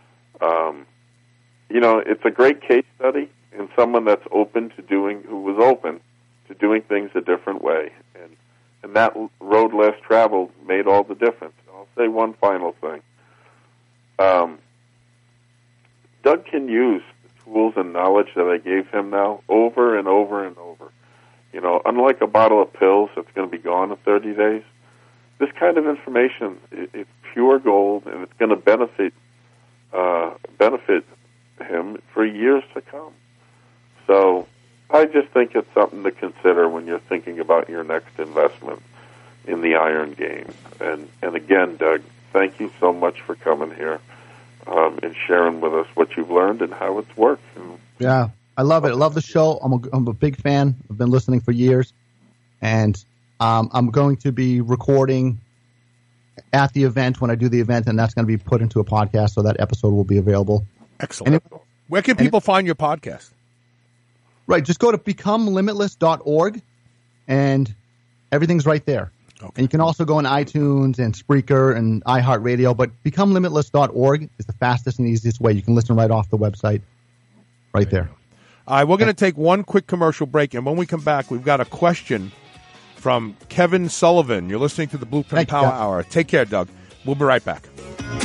It's a great case study in someone that's who was open to doing things a different way. And that road less traveled made all the difference. I'll say one final thing. Doug can use the tools and knowledge that I gave him now over and over and over. Unlike a bottle of pills that's going to be gone in 30 days, this kind of information is pure gold, and it's going to benefit him for years to come. So I just think it's something to consider when you're thinking about your next investment in the iron game. And again, Doug, thank you so much for coming here and sharing with us what you've learned and how it's worked. Yeah, I love it. I love the show. I'm a big fan. I've been listening for years, and I'm going to be recording at the event when I do the event, and that's going to be put into a podcast, so that episode will be available. Excellent. Where can people find your podcast? Right, just go to becomelimitless.org, and everything's right there. Okay. And you can also go on iTunes and Spreaker and iHeartRadio, but becomelimitless.org is the fastest and easiest way. You can listen right off the website right there. All right, we're going to take one quick commercial break, and when we come back, we've got a question from Kevin Sullivan. You're listening to the Blueprint Power Hour. Take care, Doug. We'll be right back.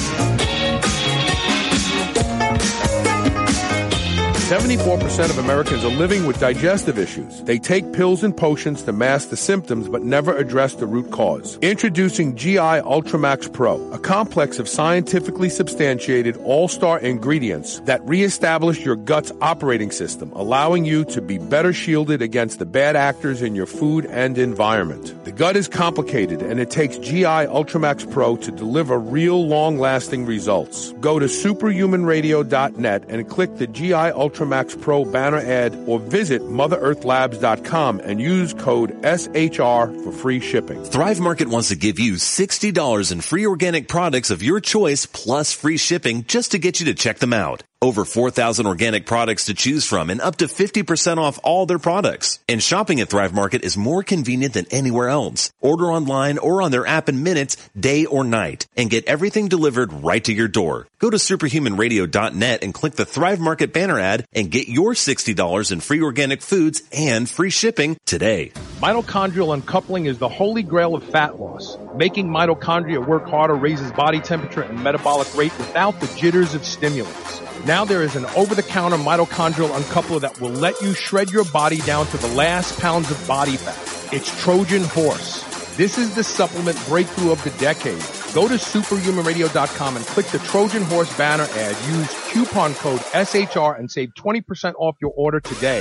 74% of Americans are living with digestive issues. They take pills and potions to mask the symptoms but never address the root cause. Introducing GI Ultramax Pro, a complex of scientifically substantiated all-star ingredients that reestablish your gut's operating system, allowing you to be better shielded against the bad actors in your food and environment. The gut is complicated, and it takes GI Ultramax Pro to deliver real long-lasting results. Go to superhumanradio.net and click the GI Ultramax Pro banner ad or visit MotherEarthLabs.com and use code SHR for free shipping. Thrive Market wants to give you $60 in free organic products of your choice plus free shipping just to get you to check them out. Over 4,000 organic products to choose from and up to 50% off all their products. And shopping at Thrive Market is more convenient than anywhere else. Order online or on their app in minutes, day or night, and get everything delivered right to your door. Go to superhumanradio.net and click the Thrive Market banner ad and get your $60 in free organic foods and free shipping today. Mitochondrial uncoupling is the holy grail of fat loss. Making mitochondria work harder raises body temperature and metabolic rate without the jitters of stimulants. Now there is an over-the-counter mitochondrial uncoupler that will let you shred your body down to the last pounds of body fat. It's Trojan Horse. This is the supplement breakthrough of the decade. Go to superhumanradio.com and click the Trojan Horse banner ad. Use coupon code SHR and save 20% off your order today.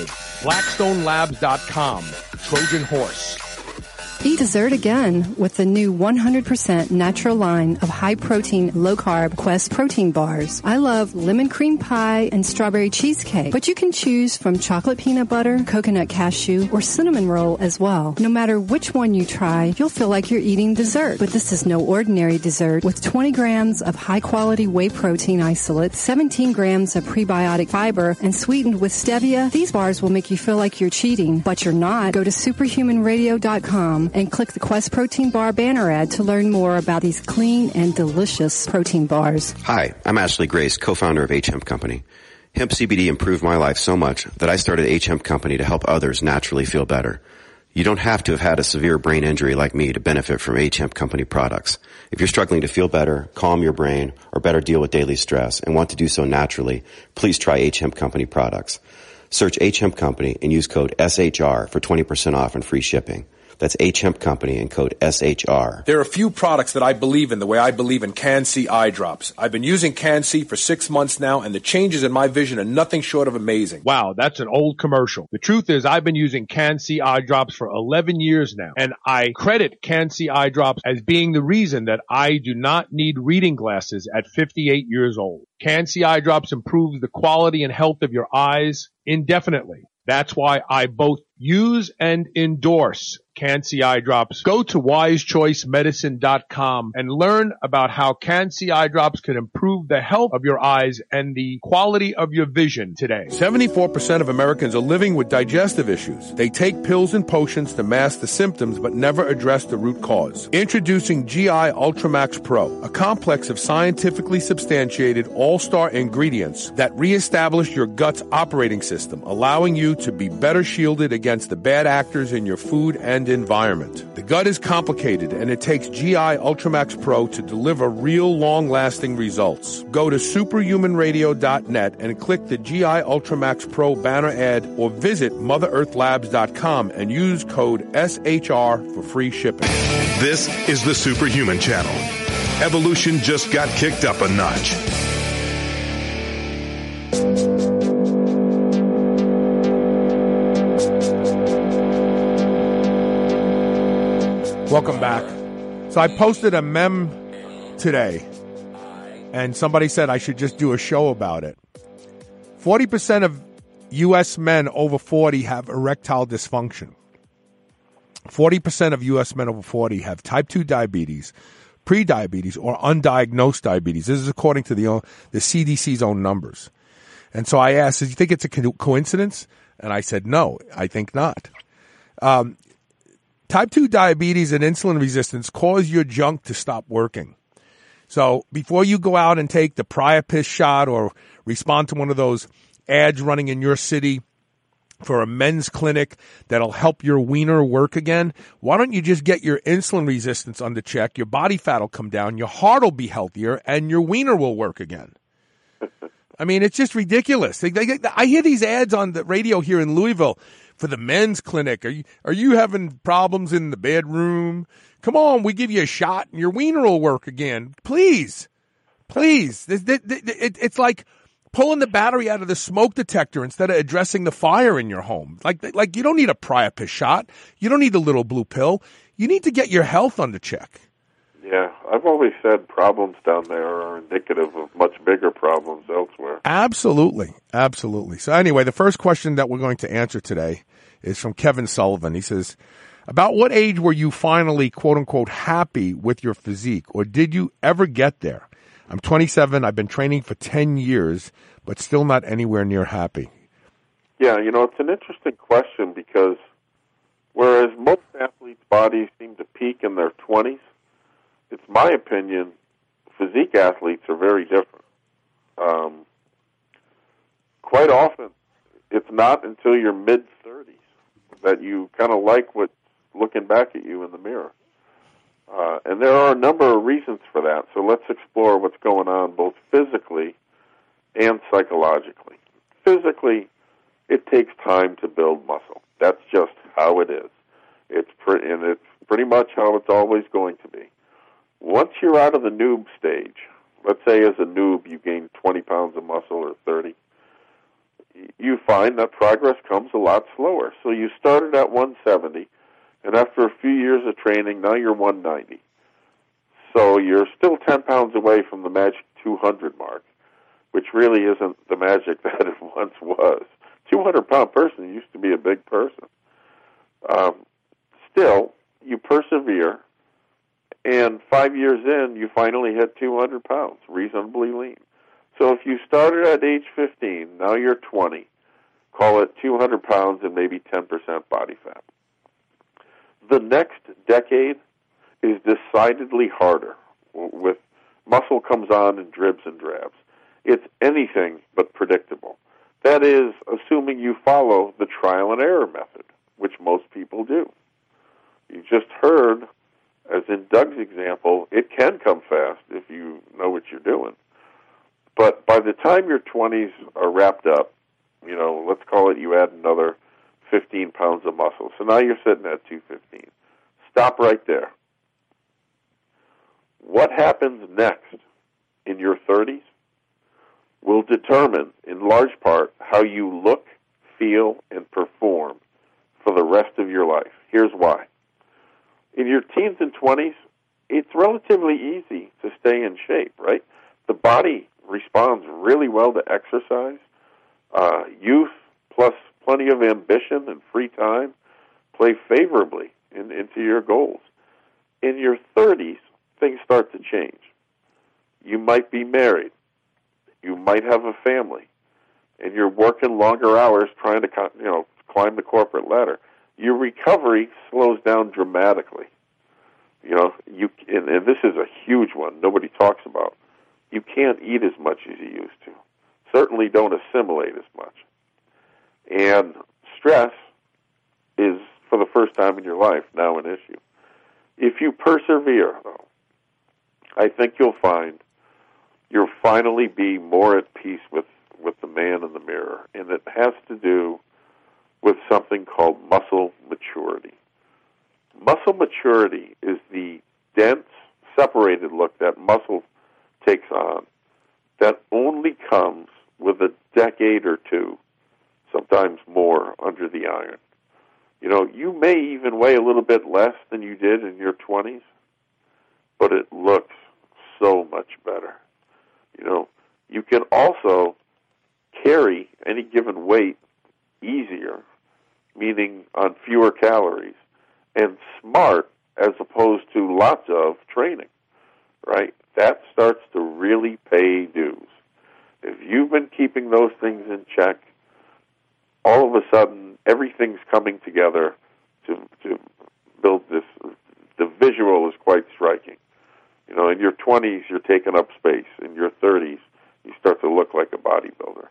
BlackstoneLabs.com. Trojan Horse. Eat dessert again with the new 100% natural line of high-protein, low-carb Quest protein bars. I love lemon cream pie and strawberry cheesecake, but you can choose from chocolate peanut butter, coconut cashew, or cinnamon roll as well. No matter which one you try, you'll feel like you're eating dessert. But this is no ordinary dessert. With 20 grams of high-quality whey protein isolate, 17 grams of prebiotic fiber, and sweetened with stevia, these bars will make you feel like you're cheating, but you're not. Go to superhumanradio.com and click the Quest Protein Bar banner ad to learn more about these clean and delicious protein bars. Hi, I'm Ashley Grace, co-founder of H Hemp Company. Hemp CBD improved my life so much that I started H Hemp Company to help others naturally feel better. You don't have to have had a severe brain injury like me to benefit from H Hemp Company products. If you're struggling to feel better, calm your brain, or better deal with daily stress and want to do so naturally, please try H Hemp Company products. Search H Hemp Company and use code SHR for 20% off and free shipping. That's H Hemp Company and code SHR. There are a few products that I believe in the way I believe in Can-C eye drops. I've been using Can-C for 6 months now, and the changes in my vision are nothing short of amazing. Wow, that's an old commercial. The truth is I've been using Can-C eye drops for 11 years now, and I credit Can-C eye drops as being the reason that I do not need reading glasses at 58 years old. Can-C eye drops improve the quality and health of your eyes indefinitely. That's why I both use and endorse Can-C eye drops. Go to wisechoicemedicine.com and learn about how Can-C eye drops can improve the health of your eyes and the quality of your vision today. 74% of Americans are living with digestive issues. They take pills and potions to mask the symptoms but never address the root cause. Introducing GI Ultramax Pro, a complex of scientifically substantiated all-star ingredients that reestablish your gut's operating system, allowing you to be better shielded against the bad actors in your food and environment. The gut is complicated, and it takes GI Ultramax Pro to deliver real long-lasting results. Go to superhumanradio.net and click the GI Ultramax Pro banner ad or visit MotherEarthLabs.com and use code SHR for free shipping. This is the Superhuman Channel. Evolution just got kicked up a notch. Welcome back. So I posted a meme today, and somebody said I should just do a show about it. 40% of U.S. men over 40 have erectile dysfunction. 40% of U.S. men over 40 have type 2 diabetes, prediabetes, or undiagnosed diabetes. This is according to the CDC's own numbers. And so I asked, do you think it's a coincidence? And I said, no, I think not. Type 2 diabetes and insulin resistance cause your junk to stop working. So before you go out and take the Priapis shot or respond to one of those ads running in your city for a men's clinic that'll help your wiener work again, why don't you just get your insulin resistance under check, your body fat will come down, your heart will be healthier, and your wiener will work again. I mean, it's just ridiculous. I hear these ads on the radio here in Louisville for the men's clinic. Are you having problems in the bedroom? Come on, we give you a shot and your wiener will work again. Please. It's like pulling the battery out of the smoke detector instead of addressing the fire in your home. Like you don't need a Priapis shot. You don't need a little blue pill. You need to get your health under check. Yeah, I've always said problems down there are indicative of much bigger problems elsewhere. Absolutely. So anyway, the first question that we're going to answer today is from Kevin Sullivan. He says, about what age were you finally, quote unquote, happy with your physique, or did you ever get there? I'm 27. I've been training for 10 years, but still not anywhere near happy. Yeah, it's an interesting question because whereas most athletes' bodies seem to peak in their 20s, it's my opinion, physique athletes are very different. Quite often, it's not until your mid-30s that you kind of like what's looking back at you in the mirror. And there are a number of reasons for that, so let's explore what's going on both physically and psychologically. Physically, it takes time to build muscle. That's just how it is. It's pretty much how it's always going to be. Once you're out of the noob stage, let's say as a noob you gain 20 pounds of muscle or 30, you find that progress comes a lot slower. So you started at 170, and after a few years of training, now you're 190. So you're still 10 pounds away from the magic 200 mark, which really isn't the magic that it once was. 200-pound person used to be a big person. Still, you persevere, and 5 years in, you finally hit 200 pounds, reasonably lean. So if you started at age 15, now you're 20, call it 200 pounds and maybe 10% body fat. The next decade is decidedly harder. With muscle comes on in dribs and drabs. It's anything but predictable. That is, assuming you follow the trial and error method, which most people do. You just heard, as in Doug's example, it can come fast if you know what you're doing. But by the time your 20s are wrapped up, let's call it you add another 15 pounds of muscle. So now you're sitting at 215. Stop right there. What happens next in your 30s will determine, in large part, how you look, feel, and perform for the rest of your life. Here's why. In your teens and 20s, it's relatively easy to stay in shape, right? The body responds really well to exercise. Youth plus plenty of ambition and free time play favorably into your goals. In your 30s, things start to change. You might be married. You might have a family. And you're working longer hours trying to climb the corporate ladder. Your recovery slows down dramatically. And this is a huge one nobody talks about. You can't eat as much as you used to. Certainly don't assimilate as much. And stress is, for the first time in your life, now an issue. If you persevere, though, I think you'll find you'll finally be more at peace with the man in the mirror. And it has to do with something called muscle maturity. Muscle maturity is the dense, separated look that muscle takes on that only comes with a decade or two, sometimes more, under the iron. You may even weigh a little bit less than you did in your 20s, but it looks so much better. You can also carry any given weight easier, meaning on fewer calories, and smart as opposed to lots of training, right? That starts to really pay dues. If you've been keeping those things in check, all of a sudden everything's coming together to build this. The visual is quite striking. In your 20s, you're taking up space. In your 30s, you start to look like a bodybuilder.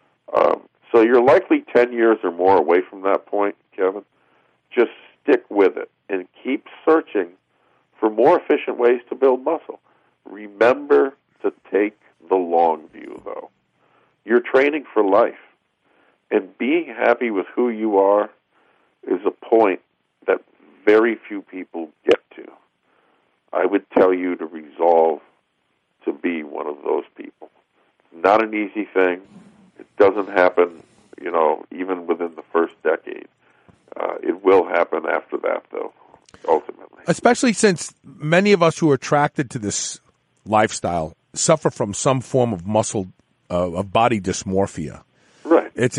So you're likely 10 years or more away from that point, Kevin. Just stick with it and keep searching for more efficient ways to build muscle. Remember to take the long view, though. You're training for life. And being happy with who you are is a point that very few people get to. I would tell you to resolve to be one of those people. Not an easy thing. It doesn't happen, even within the first decade. It will happen after that, though, ultimately. Especially since many of us who are attracted to this lifestyle suffer from some form of of body dysmorphia. Right. It's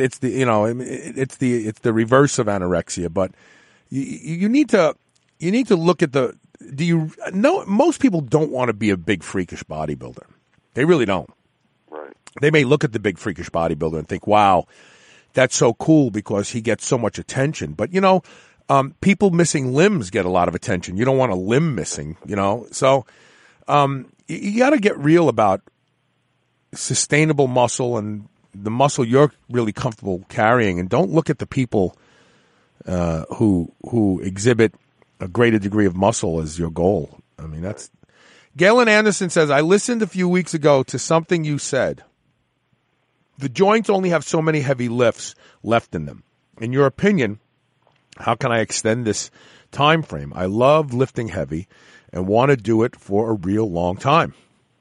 the reverse of anorexia, but you need to look at most people don't want to be a big freakish bodybuilder. They really don't. Right. They may look at the big freakish bodybuilder and think, wow, that's so cool because he gets so much attention. But, people missing limbs get a lot of attention. You don't want a limb missing, So you got to get real about sustainable muscle and the muscle you're really comfortable carrying. And don't look at the people who exhibit a greater degree of muscle as your goal. I mean, that's... Galen Anderson says, I listened a few weeks ago to something you said. The joints only have so many heavy lifts left in them. In your opinion, how can I extend this time frame? I love lifting heavy and want to do it for a real long time.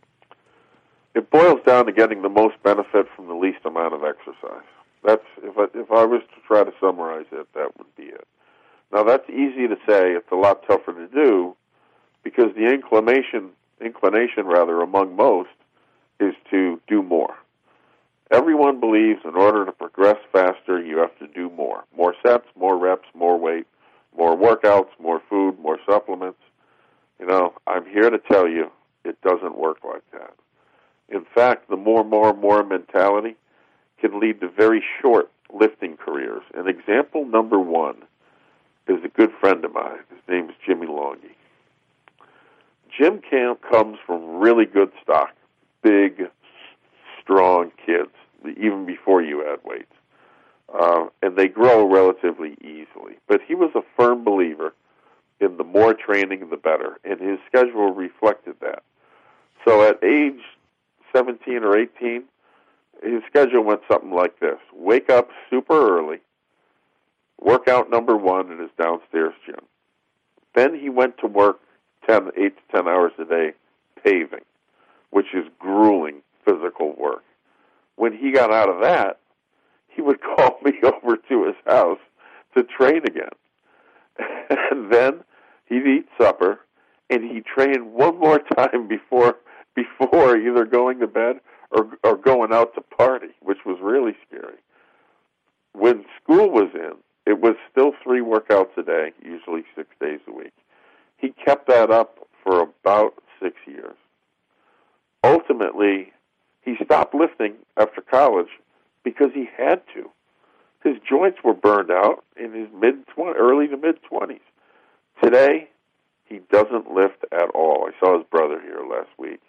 It boils down to getting the most benefit from the least amount of exercise. That's if I was to try to summarize it, that would be it. Now that's easy to say. It's a lot tougher to do because the inclination among most is to do more. Everyone believes in order to progress faster, you have to do more. More sets, more reps, more weight, more workouts, more food, more supplements. You know, I'm here to tell you it doesn't work like that. In fact, the more mentality can lead to very short lifting careers. And example number one is a good friend of mine. His name is Jimmy Longy. Jim Camp comes from really good stock, big, strong kids, even before you add weights. And they grow relatively easily. But he was a firm believer in the more training, the better. And his schedule reflected that. So at age 17 or 18, his schedule went something like this. Wake up super early, workout number one in his downstairs gym. Then he went to work 8 to 10 hours a day paving, which is grueling physical work. When he got out of that, he would call me over to his house to train again. And then he'd eat supper, and he'd train one more time before either going to bed or going out to party, which was really scary. When school was in, it was still 3 workouts a day, usually 6 days a week. He kept that up for about 6 years. Ultimately, he stopped lifting after college because he had to. His joints were burned out in his early to mid-20s. Today, he doesn't lift at all. I saw his brother here last week.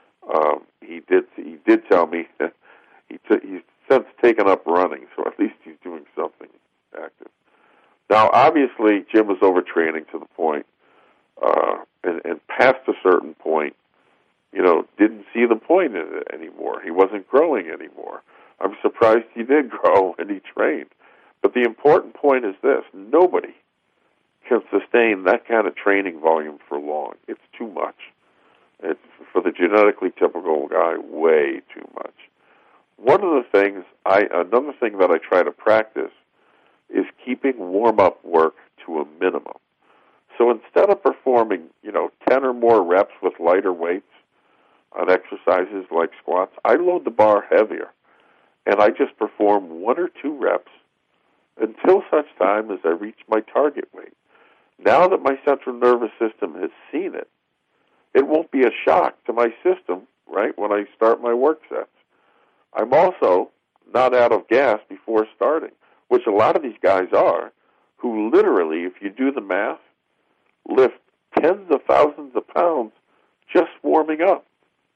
He did tell me he's since taken up running, so at least he's doing something active. Now, obviously, Jim was overtraining to the point, and past a certain point, didn't see the point in it anymore. He wasn't growing anymore. I'm surprised he did grow and he trained. But the important point is this: nobody can sustain that kind of training volume for long. It's too much. It's, for the genetically typical guy, way too much. Another thing that I try to practice is keeping warm-up work to a minimum. So instead of performing, 10 or more reps with lighter weights on exercises like squats, I load the bar heavier, and I just perform 1 or 2 reps until such time as I reach my target weight. Now that my central nervous system has seen it, it won't be a shock to my system, right, when I start my work sets. I'm also not out of gas before starting, which a lot of these guys are, who literally, if you do the math, lift tens of thousands of pounds just warming up,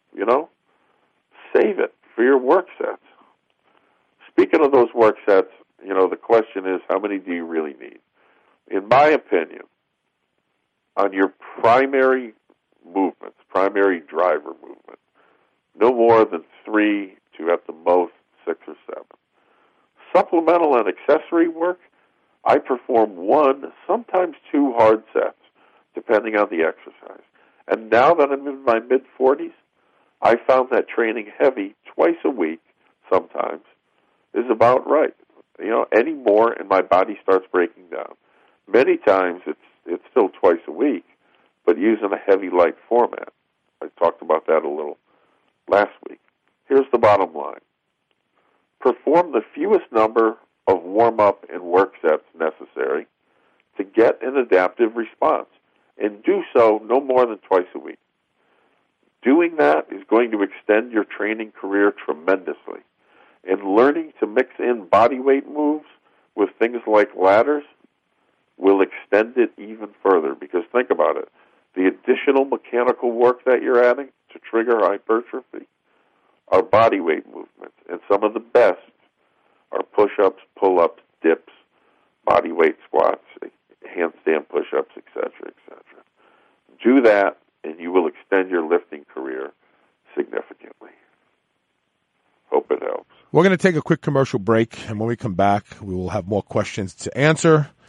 Save it for your work sets. Speaking of those work sets, the question is, how many do you really need? In my opinion, on your primary movements, primary driver movement, no more than 3 to at the most 6 or 7. Supplemental and accessory work, I perform 1, sometimes 2 hard sets, depending on the exercise. And now that I'm in my mid-40s, I found that training heavy twice a week, sometimes, is about right. Any more and my body starts breaking down. Many times it's still twice a week, but using a heavy light format. I talked about that a little last week. Here's the bottom line. Perform the fewest number of warm-up and work sets necessary to get an adaptive response, and do so no more than twice a week. Doing that is going to extend your training career tremendously, and learning to mix in body weight moves with things like ladders will extend it even further, because think about it. The additional mechanical work that you're adding to trigger hypertrophy are body weight movements, and some of the best are push-ups, pull-ups, dips, body weight squats, handstand push-ups, etc., etc. Do that, and you will extend your lifting career significantly. Hope it helps. We're going to take a quick commercial break, and when we come back, we will have more questions to answer.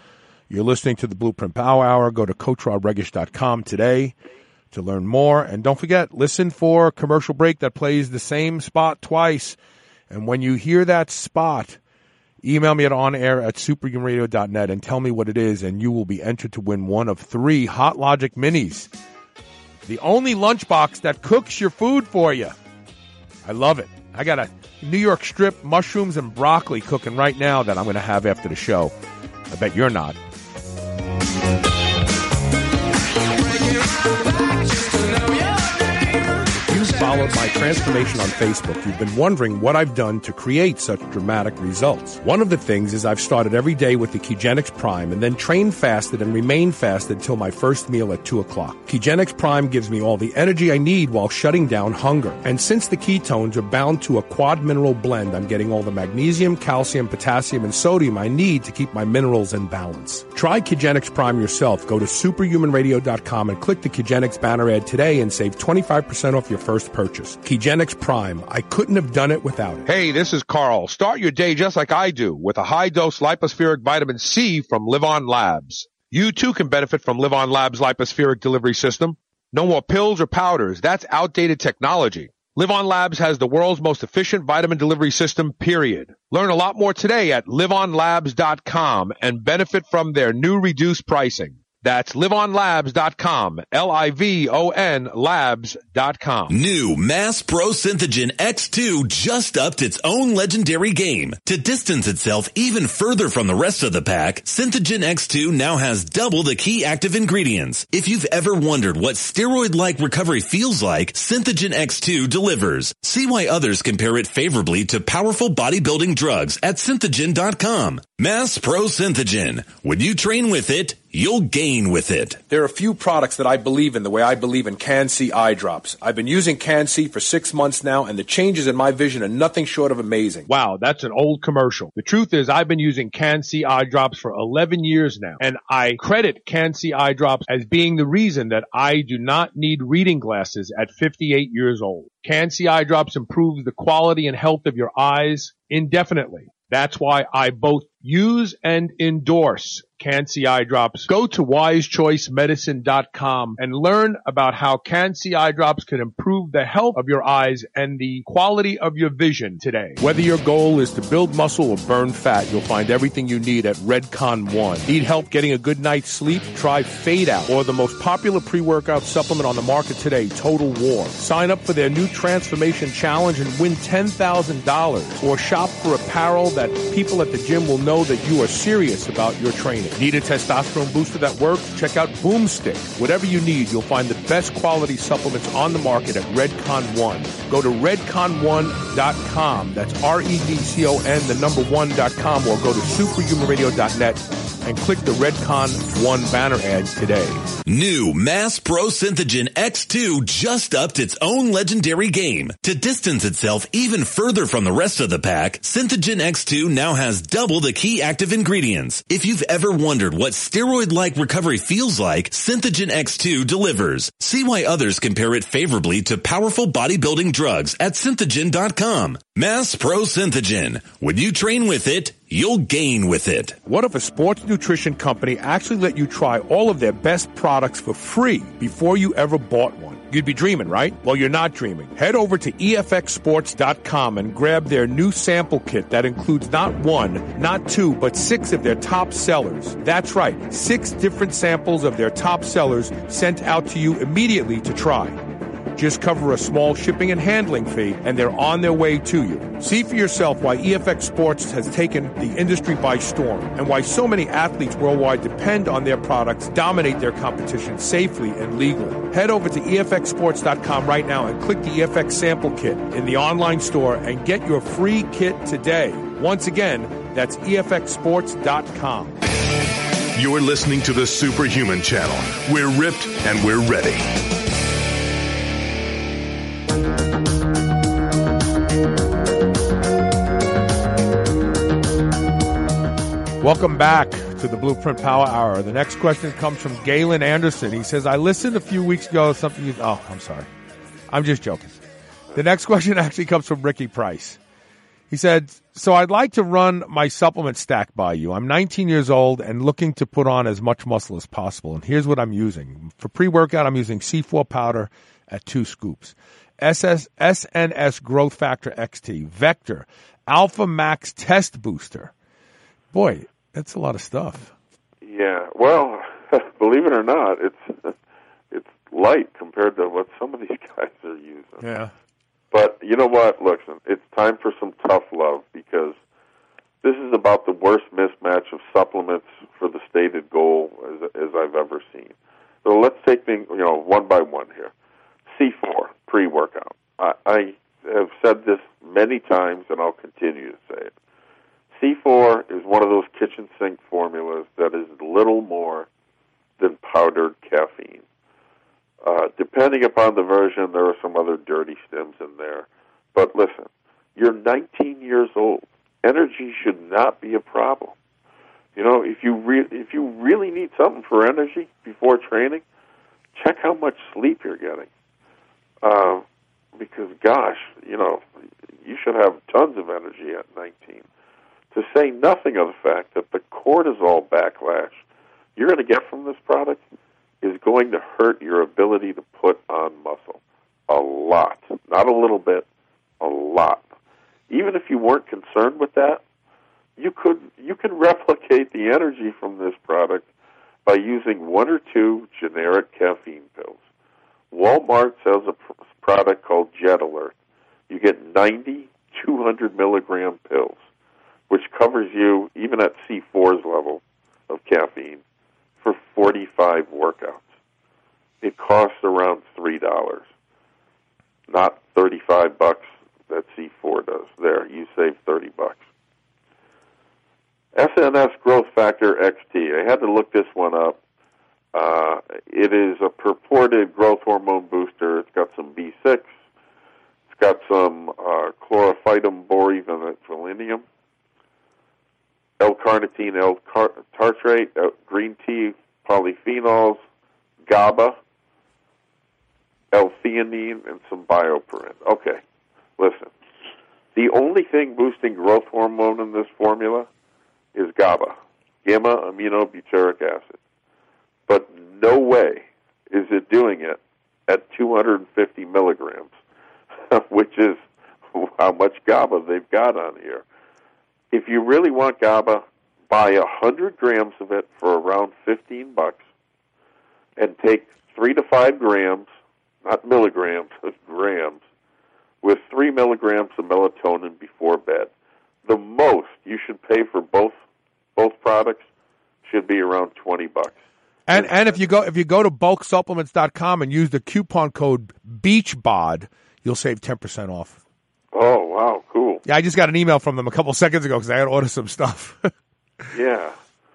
You're listening to the Blueprint Power Hour. Go to CoachRodRegish.com today to learn more. And don't forget, listen for a commercial break that plays the same spot twice. And when you hear that spot, email me at onair@superhumanradio.net and tell me what it is, and you will be entered to win one of 3 Hot Logic Minis. The only lunchbox that cooks your food for you. I love it. I got a New York strip, mushrooms, and broccoli cooking right now that I'm going to have after the show. I bet you're not. Followed my transformation on Facebook. You've been wondering what I've done to create such dramatic results. One of the things is I've started every day with the Kegenics Prime and then trained fasted and remained fasted until my first meal at 2 o'clock. Kegenics Prime gives me all the energy I need while shutting down hunger. And since the ketones are bound to a quad mineral blend, I'm getting all the magnesium, calcium, potassium, and sodium I need to keep my minerals in balance. Try Kegenics Prime yourself. Go to superhumanradio.com and click the Kegenics banner ad today and save 25% off your first purchase. Kegenics Prime. I couldn't have done it without it. Hey, this is Carl. Start your day just like I do with a high-dose lipospheric vitamin C from Live On Labs. You too can benefit from Live On Labs' lipospheric delivery system. No more pills or powders. That's outdated technology. Live On Labs has the world's most efficient vitamin delivery system, period. Learn a lot more today at liveonlabs.com and benefit from their new reduced pricing. That's liveonlabs.com, Livon labs.com. New Mass Pro Synthogen X2 just upped its own legendary game. To distance itself even further from the rest of the pack, Synthogen X2 now has double the key active ingredients. If you've ever wondered what steroid-like recovery feels like, Synthogen X2 delivers. See why others compare it favorably to powerful bodybuilding drugs at Synthogen.com. Mass Pro Synthogen. When you train with it, you'll gain with it. There are a few products that I believe in the way I believe in Can-C eye drops. I've been using Can-C for 6 months now, and the changes in my vision are nothing short of amazing. Wow, that's an old commercial. The truth is I've been using Can-C eye drops for 11 years now, and I credit Can-C eye drops as being the reason that I do not need reading glasses at 58 years old. Can-C eye drops improves the quality and health of your eyes indefinitely. That's why I both use and endorse Can-C eye drops. Go to wisechoicemedicine.com and learn about how Can-C eye drops can improve the health of your eyes and the quality of your vision today. Whether your goal is to build muscle or burn fat, you'll find everything you need at Redcon One. Need help getting a good night's sleep? Try Fade Out, or the most popular pre-workout supplement on the market today, Total War. Sign up for their new Transformation Challenge and win $10,000, or shop for apparel that people at the gym will know that you are serious about your training. Need a testosterone booster that works? Check out Boomstick. Whatever you need, you'll find the best quality supplements on the market at Redcon One. Go to redcon1.com. That's REDCON, the number 1.com, or go to superhumanradio.net and click the Redcon One banner ad today. New Mass Pro Synthogen X2 just upped its own legendary game. To distance itself even further from the rest of the pack, Synthogen X2 now has double the key active ingredients. If you've ever wondered what steroid-like recovery feels like, Synthogen X2 delivers. See why others compare it favorably to powerful bodybuilding drugs at Synthogen.com. Mass Pro Synthogen. When you train with it, you'll gain with it. What if a sports nutrition company actually let you try all of their best products for free before you ever bought one? You'd be dreaming, right? Well, you're not dreaming. Head over to EFXsports.com and grab their new sample kit that includes not 1, not 2, but 6 of their top sellers. That's right, 6 different samples of their top sellers sent out to you immediately to try. Just cover a small shipping and handling fee, and they're on their way to you. See for yourself why EFX Sports has taken the industry by storm, and why so many athletes worldwide depend on their products, dominate their competition safely and legally. Head over to EFXsports.com right now and click the EFX sample kit in the online store and get your free kit today. Once again, that's EFXsports.com. You're listening to the Superhuman Channel. We're ripped and we're ready. Welcome back to the Blueprint Power Hour. The next question comes from Galen Anderson. He says, I listened a few weeks ago to something you... Oh, I'm sorry. I'm just joking. The next question actually comes from Ricky Price. He said, so I'd like to run my supplement stack by you. I'm 19 years old and looking to put on as much muscle as possible. And here's what I'm using. For pre-workout, I'm using C4 powder at 2 scoops. SNS Growth Factor XT, Vector, Alpha Max Test Booster. Boy, that's a lot of stuff. Yeah, well, believe it or not, it's light compared to what some of these guys are using. Yeah. But you know what? Listen, it's time for some tough love because this is about the worst mismatch of supplements for the stated goal as I've ever seen. So let's take things, one by one here. C4, pre-workout. I have said this many times, and I'll continue to say it. C4 is one of those kitchen sink formulas that is little more than powdered caffeine. Depending upon the version, there are some other dirty stims in there. But listen, you're 19 years old. Energy should not be a problem. If you really need something for energy before training, check how much sleep you're getting. Because, gosh, you should have tons of energy at 19. To say nothing of the fact that the cortisol backlash you're going to get from this product is going to hurt your ability to put on muscle a lot. Not a little bit, a lot. Even if you weren't concerned with that, you can replicate the energy from this product by using 1 or 2 generic caffeine pills. Walmart sells a product called Jet Alert. You get 90 200 milligram pills, which covers you, even at C4's level of caffeine, for 45 workouts. It costs around $3, not $35 that C4 does. There, you save $30. SNS Growth Factor XT. I had to look this one up. It is a purported growth hormone booster. It's got some B6. It's got some chlorophytum borevinylinium, L-carnitine, L-tartrate, green tea polyphenols, GABA, L-theanine, and some bioperin. Okay, listen. The only thing boosting growth hormone in this formula is GABA, gamma-aminobutyric acid. But no way is it doing it at 250 milligrams, which is how much GABA they've got on here. If you really want GABA, buy 100 grams of it for around $15 and take 3 to 5 grams, not milligrams, but grams, with 3 milligrams of melatonin before bed. The most you should pay for both products should be around $20. And if you go to bulksupplements.com and use the coupon code BEACHBOD, you'll save 10% off. Oh, wow, cool. Yeah, I just got an email from them a couple seconds ago because I had to order some stuff. Yeah.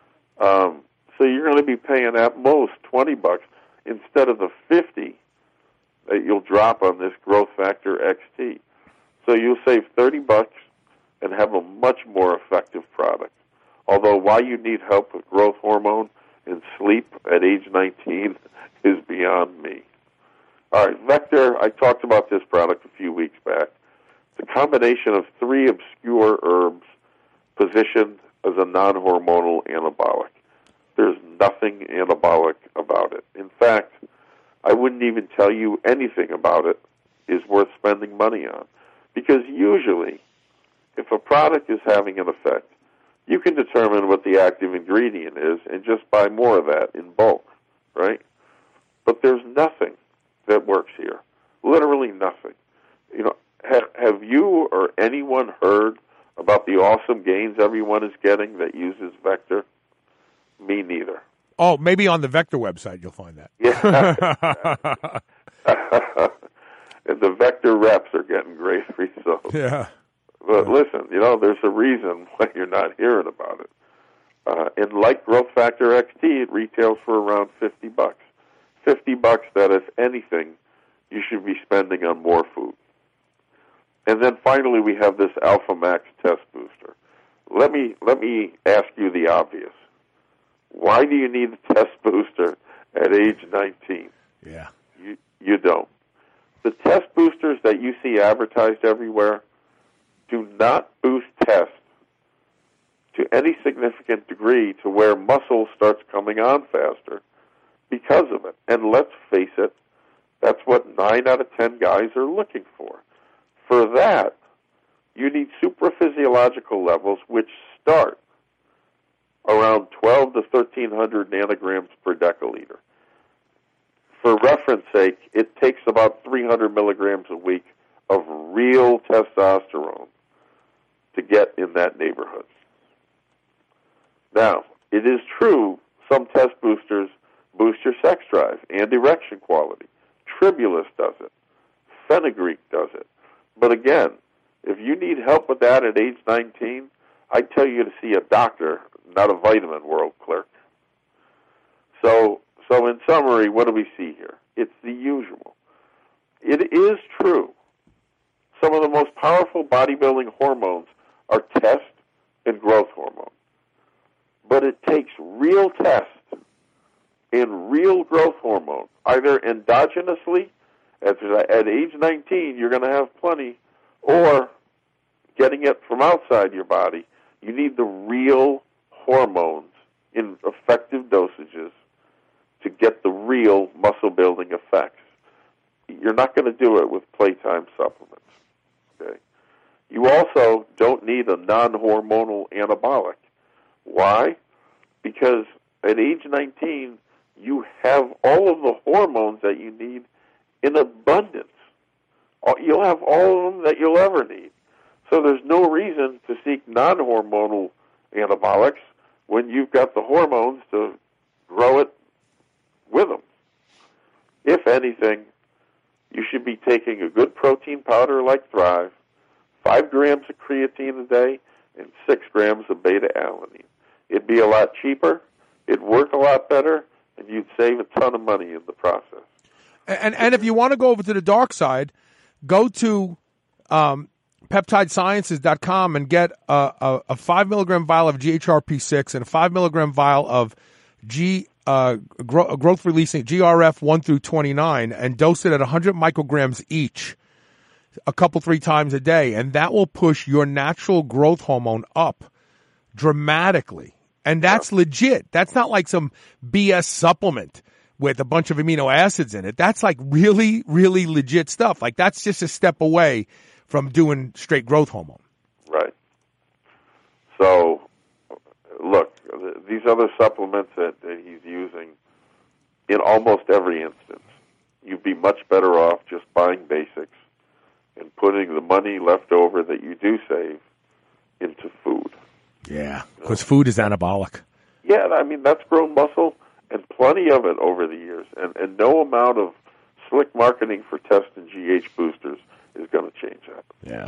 So you're going to be paying at most $20 instead of the $50 that you'll drop on this Growth Factor XT. So you'll save $30 and have a much more effective product. Although why you need help with growth hormone and sleep at age 19 is beyond me. All right, Vector, I talked about this product a few weeks back. It's a combination of 3 obscure herbs positioned as a non-hormonal anabolic. There's nothing anabolic about it. In fact, I wouldn't even tell you anything about it is worth spending money on. Because usually, if a product is having an effect, you can determine what the active ingredient is and just buy more of that in bulk, right? But there's nothing that works here. Literally nothing. Have you or anyone heard about the awesome gains everyone is getting that uses Vector? Me neither. Oh, maybe on the Vector website you'll find that. Yeah. And the Vector reps are getting great results. Yeah. But listen, there's a reason why you're not hearing about it. And like Growth Factor XT, it retails for around $50. $50 that, if anything, you should be spending on more food. And then finally, we have this Alpha Max Test Booster. Let me ask you the obvious. Why do you need the test booster at age 19? Yeah. You don't. The test boosters that you see advertised everywhere, do not boost tests to any significant degree to where muscle starts coming on faster because of it. And let's face it, that's what 9 out of 10 guys are looking for. For that, you need supraphysiological levels which start around 12 to 1,300 nanograms per deciliter. For reference sake, it takes about 300 milligrams a week of real testosterone to get in that neighborhood. Now, it is true some test boosters boost your sex drive and erection quality. Tribulus does it. Fenugreek does it. But again, if you need help with that at age 19, I'd tell you to see a doctor, not a vitamin world clerk. So in summary, what do we see here? It's the usual. It is true. Some of the most powerful bodybuilding hormones are test and growth hormone. But it takes real test and real growth hormone, either endogenously, at age 19 you're going to have plenty, or getting it from outside your body. You need the real hormones in effective dosages to get the real muscle-building effects. You're not going to do it with playtime supplements. Okay? You also don't need a non-hormonal anabolic. Why? Because at age 19, you have all of the hormones that you need in abundance. You'll have all of them that you'll ever need. So there's no reason to seek non-hormonal anabolics when you've got the hormones to grow it with them. If anything, you should be taking a good protein powder like Thrive, 5 grams of creatine a day, and 6 grams of beta-alanine. It'd be a lot cheaper, it'd work a lot better, and you'd save a ton of money in the process. And if you want to go over to the dark side, go to peptidesciences.com and get a 5 milligram vial of GHRP6 and a 5 milligram vial of growth releasing GRF 1 through 29 and dose it at 100 micrograms each a couple, 3 times a day. And that will push your natural growth hormone up dramatically. And that's legit. That's not like some BS supplement with a bunch of amino acids in it. That's like really, really legit stuff. Like that's just a step away from doing straight growth hormone. Right. So, look, these other supplements that he's using, in almost every instance, you'd be much better off just buying basics and putting the money left over that you do save into food. Yeah, because food is anabolic. Yeah, I mean, that's grown muscle, and plenty of it over the years. And no amount of slick marketing for test and GH boosters is going to change that. Yeah.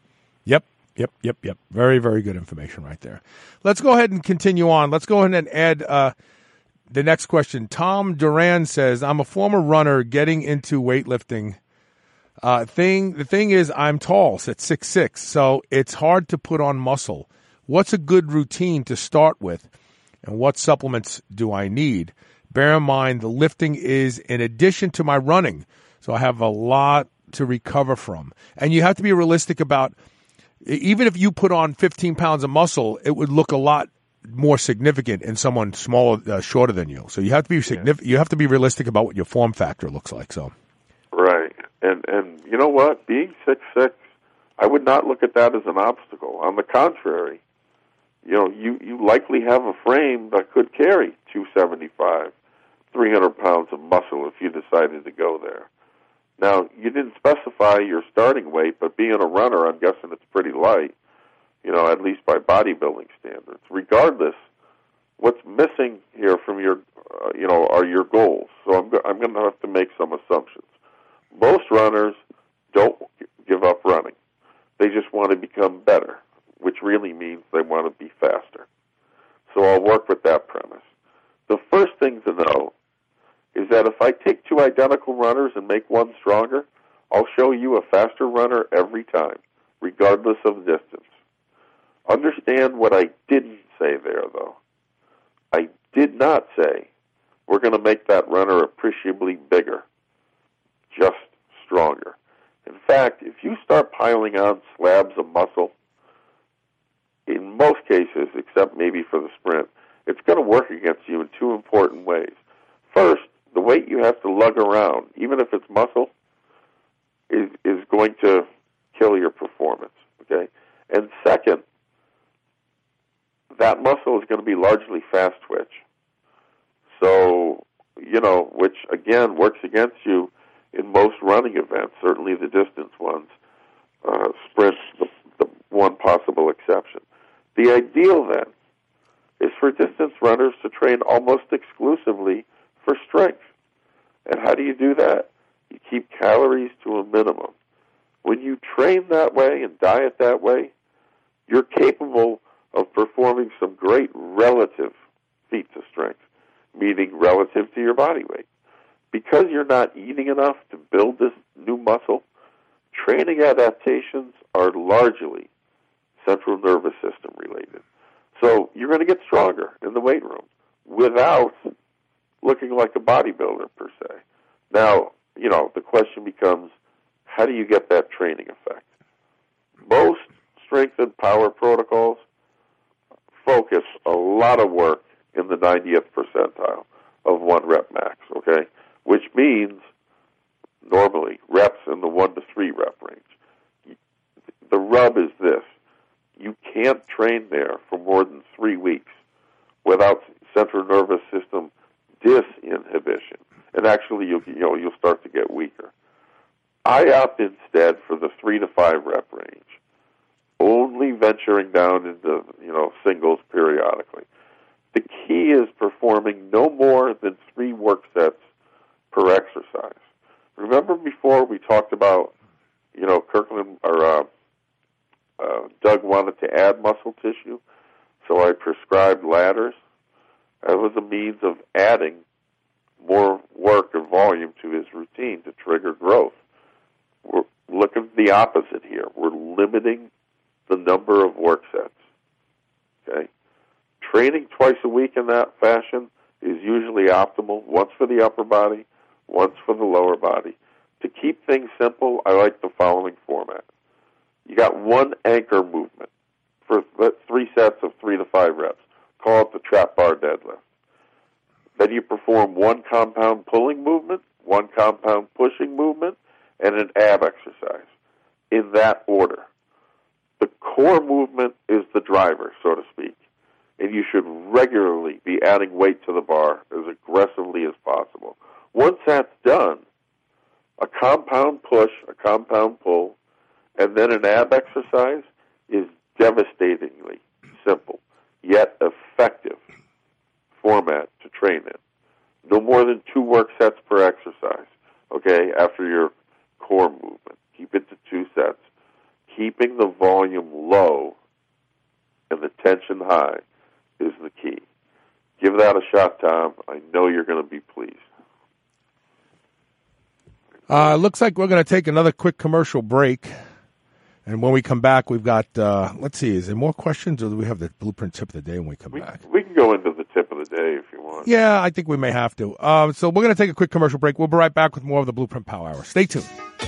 Yep. Very, very good information right there. Let's go ahead and continue on. Let's go ahead and add the next question. Tom Duran says, I'm a former runner getting into weightlifting. The thing is, I'm tall, so it's 6'6", so it's hard to put on muscle. What's a good routine to start with, and what supplements do I need? Bear in mind, the lifting is in addition to my running, so I have a lot to recover from. And you have to be realistic about, even if you put on 15 pounds of muscle, it would look a lot more significant in someone smaller, shorter than you. So you have to be You have to be realistic about what your form factor looks like. So, right, and you know what? Being 6'6", I would not look at that as an obstacle. On the contrary, you likely have a frame that could carry 275, 300 pounds of muscle if you decided to go there. Now, you didn't specify your starting weight, but being a runner, I'm guessing it's pretty light, at least by bodybuilding standards. Regardless, what's missing here from your, are your goals. So I'm going to have to make some assumptions. Most runners don't give up running. They just want to become better, which really means they want to be faster. So I'll work with that premise. The first thing to know is that if I take 2 identical runners and make one stronger, I'll show you a faster runner every time, regardless of distance. Understand what I didn't say there, though. I did not say we're going to make that runner appreciably bigger, just stronger. In fact, if you start piling on slabs of muscle, in most cases, except maybe for the sprint, it's going to work against you in two important ways. First, the weight you have to lug around, even if it's muscle, is going to kill your performance, okay? And second, that muscle is going to be largely fast twitch. So, which again works against you in most running events, certainly the distance ones, sprints, the one possible exception. The ideal then is for distance runners to train almost exclusively for strength. And how do you do that? You keep calories to a minimum. When you train that way and diet that way, you're capable of performing some great relative feats of strength, meaning relative to your body weight. Because you're not eating enough to build this new muscle, training adaptations are largely central nervous system related. So you're going to get stronger in the weight room without looking like a bodybuilder per se. Now, the question becomes, how do you get that training effect? Most strength and power protocols focus a lot of work in the 90th percentile of 1 rep max, okay? Which means normally reps in the 1 to 3 rep range. The rub is this. You can't train there for more than 3 weeks without central nervous system disinhibition. And actually, you'll start to get weaker. I opt instead for the 3 to 5 rep range, only venturing down into singles periodically. The key is performing no more than 3 work sets per exercise. Remember before we talked about, Kirkland or Doug wanted to add muscle tissue, so I prescribed ladders. That was a means of adding more work or volume to his routine to trigger growth. We're looking at the opposite here. We're limiting the number of work sets. Okay? Training twice a week in that fashion is usually optimal, once for the upper body, once for the lower body. To keep things simple, I like the following format. You got 1 anchor movement for 3 sets of 3 to 5 reps. Call it the trap bar deadlift. Then you perform 1 compound pulling movement, 1 compound pushing movement, and an ab exercise in that order. The core movement is the driver, so to speak, and you should regularly be adding weight to the bar as aggressively as possible. Once that's done, a compound push, a compound pull, and then an ab exercise is devastatingly simple, yet effective format to train in. No more than 2 work sets per exercise, okay, after your core movement. Keep it to 2 sets. Keeping the volume low and the tension high is the key. Give that a shot, Tom. I know you're going to be pleased. Looks like we're going to take another quick commercial break. And when we come back, we've got, let's see, is there more questions, or do we have the blueprint tip of the day when we come back? We can go into the tip of the day if you want. Yeah, I think we may have to. So we're going to take a quick commercial break. We'll be right back with more of the Blueprint Power Hour. Stay tuned.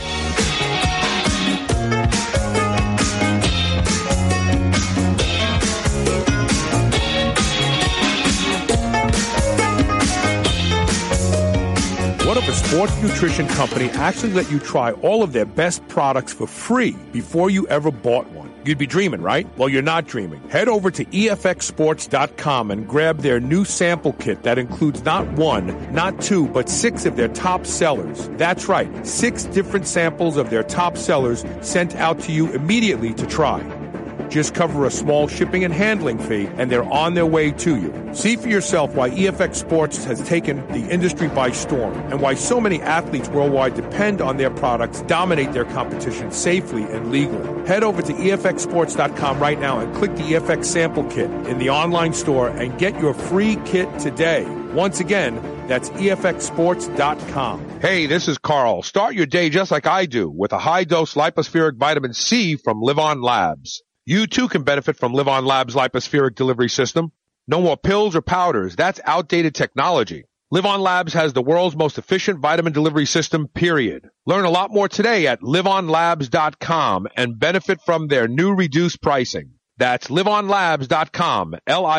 What if a sports nutrition company actually let you try all of their best products for free before you ever bought one? You'd be dreaming, right? Well, you're not dreaming. Head over to EFXsports.com and grab their new sample kit that includes not 1, not 2, but 6 of their top sellers. That's right, 6 different samples of their top sellers sent out to you immediately to try. Just cover a small shipping and handling fee, and they're on their way to you. See for yourself why EFX Sports has taken the industry by storm, and why so many athletes worldwide depend on their products, dominate their competition safely and legally. Head over to EFXsports.com right now and click the EFX sample kit in the online store and get your free kit today. Once again, that's EFXsports.com. Hey, this is Carl. Start your day just like I do with a high-dose lipospheric vitamin C from Live On Labs. You too can benefit from Live On Labs' lipospheric delivery system. No more pills or powders. That's outdated technology. LivOn Labs has the world's most efficient vitamin delivery system, period. Learn a lot more today at livonlabs.com and benefit from their new reduced pricing. That's livonlabs.com,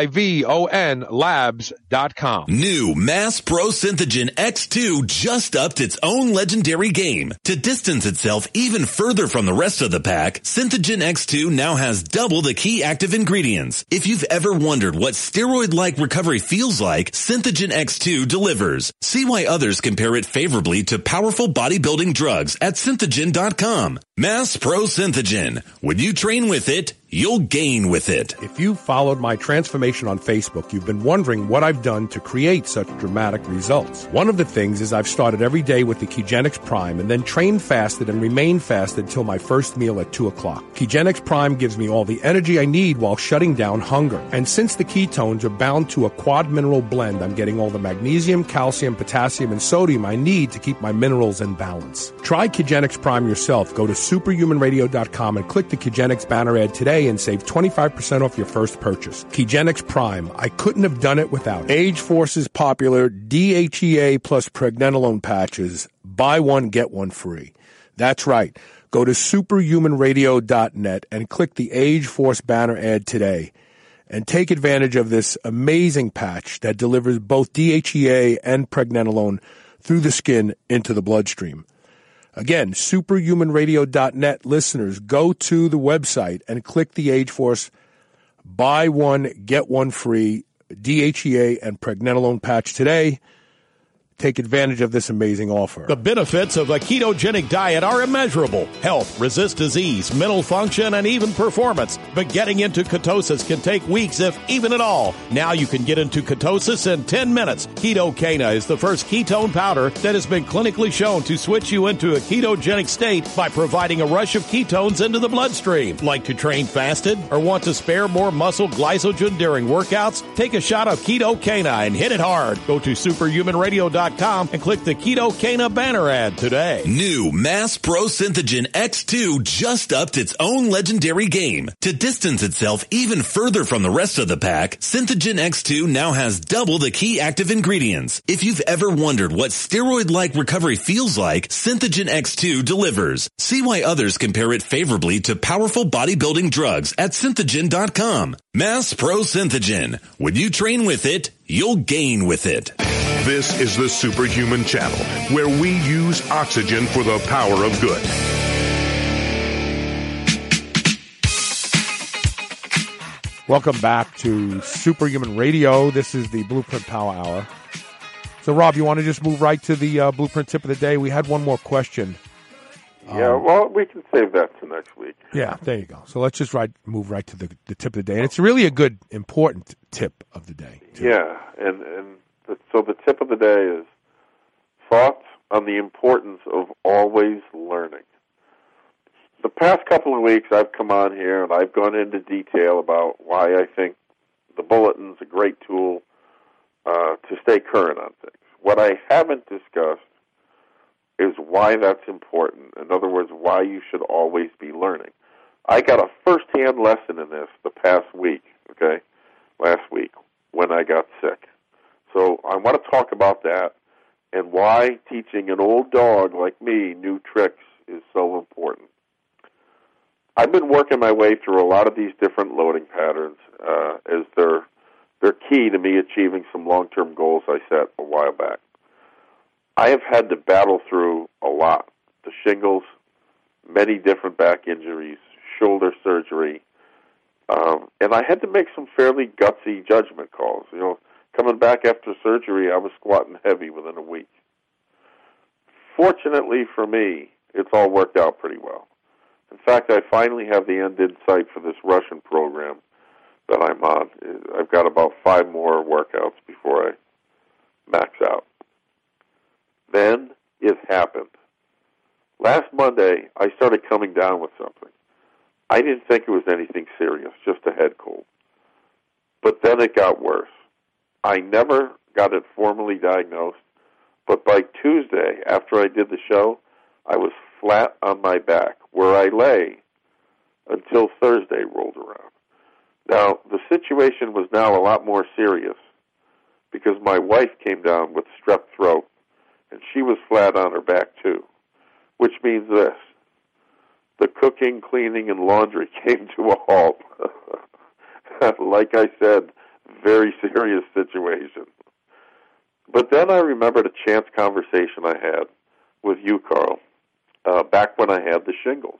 Livon labs.com. New Mass Pro Synthogen X2 just upped its own legendary game. To distance itself even further from the rest of the pack, Synthogen X2 now has double the key active ingredients. If you've ever wondered what steroid-like recovery feels like, Synthogen X2 delivers. See why others compare it favorably to powerful bodybuilding drugs at Synthogen.com. Mass Pro Synthogen. When you train with it, you'll gain with it. If you followed my transformation on Facebook, you've been wondering what I've done to create such dramatic results. One of the things is I've started every day with the Kegenix Prime and then trained fasted and remained fasted till my first meal at 2 o'clock. Kegenix Prime gives me all the energy I need while shutting down hunger. And since the ketones are bound to a quad mineral blend, I'm getting all the magnesium, calcium, potassium, and sodium I need to keep my minerals in balance. Try Kegenix Prime yourself. Go to superhumanradio.com and click the Kegenix banner ad today and save 25% off your first purchase. Kegenix Prime. I couldn't have done it without Age Force's popular DHEA plus pregnenolone patches. Buy one, get one free. That's right. Go to superhumanradio.net and click the Age Force banner ad today and take advantage of this amazing patch that delivers both DHEA and pregnenolone through the skin into the bloodstream. Again, superhumanradio.net listeners, go to the website and click the Age Force buy one, get one free DHEA and pregnenolone patch today. Take advantage of this amazing offer. The benefits of a ketogenic diet are immeasurable. Health, resist disease, mental function, and even performance. But getting into ketosis can take weeks, if even at all. Now you can get into ketosis in 10 minutes. Ketocana is the first ketone powder that has been clinically shown to switch you into a ketogenic state by providing a rush of ketones into the bloodstream. Like to train fasted or want to spare more muscle glycogen during workouts? Take a shot of Ketocana and hit it hard. Go to superhumanradio.com and click the Ketocana banner ad today. New Mass Pro Synthogen X2 just upped its own legendary game. To distance itself even further from the rest of the pack, Synthogen X2 now has double the key active ingredients. If you've ever wondered what steroid-like recovery feels like, Synthogen X2 delivers. See why others compare it favorably to powerful bodybuilding drugs at Synthogen.com. Mass Pro Synthogen. When you train with it, you'll gain with it. This is the Superhuman Channel, where we use oxygen for the power of good. Welcome back to Superhuman Radio. This is the Blueprint Power Hour. So, Rob, you want to just move right to the Blueprint Tip of the Day? We had one more question. Yeah, well, we can save that to next week. Yeah, there you go. So let's just move right to the tip of the day. And it's really a good, important tip of the day, too. Yeah, so the tip of the day is thoughts on the importance of always learning. The past couple of weeks I've come on here and I've gone into detail about why I think the bulletin's a great tool to stay current on things. What I haven't discussed is why that's important. In other words, why you should always be learning. I got a first-hand lesson in this the past week, last week, when I got sick. So I want to talk about that and why teaching an old dog like me new tricks is so important. I've been working my way through a lot of these different loading patterns as they're key to me achieving some long-term goals I set a while back. I have had to battle through a lot. The shingles, many different back injuries, shoulder surgery, and I had to make some fairly gutsy judgment calls. Coming back after surgery, I was squatting heavy within a week. Fortunately for me, it's all worked out pretty well. In fact, I finally have the end in sight for this Russian program that I'm on. I've got about 5 more workouts before I max out. Then it happened. Last Monday, I started coming down with something. I didn't think it was anything serious, just a head cold. But then it got worse. I never got it formally diagnosed, but by Tuesday, after I did the show, I was flat on my back, where I lay until Thursday rolled around. Now, the situation was now a lot more serious because my wife came down with strep throat, and she was flat on her back too, which means this. The cooking, cleaning, and laundry came to a halt. Like I said, very serious situation. But then I remembered a chance conversation I had with you, Carl, back when I had the shingles.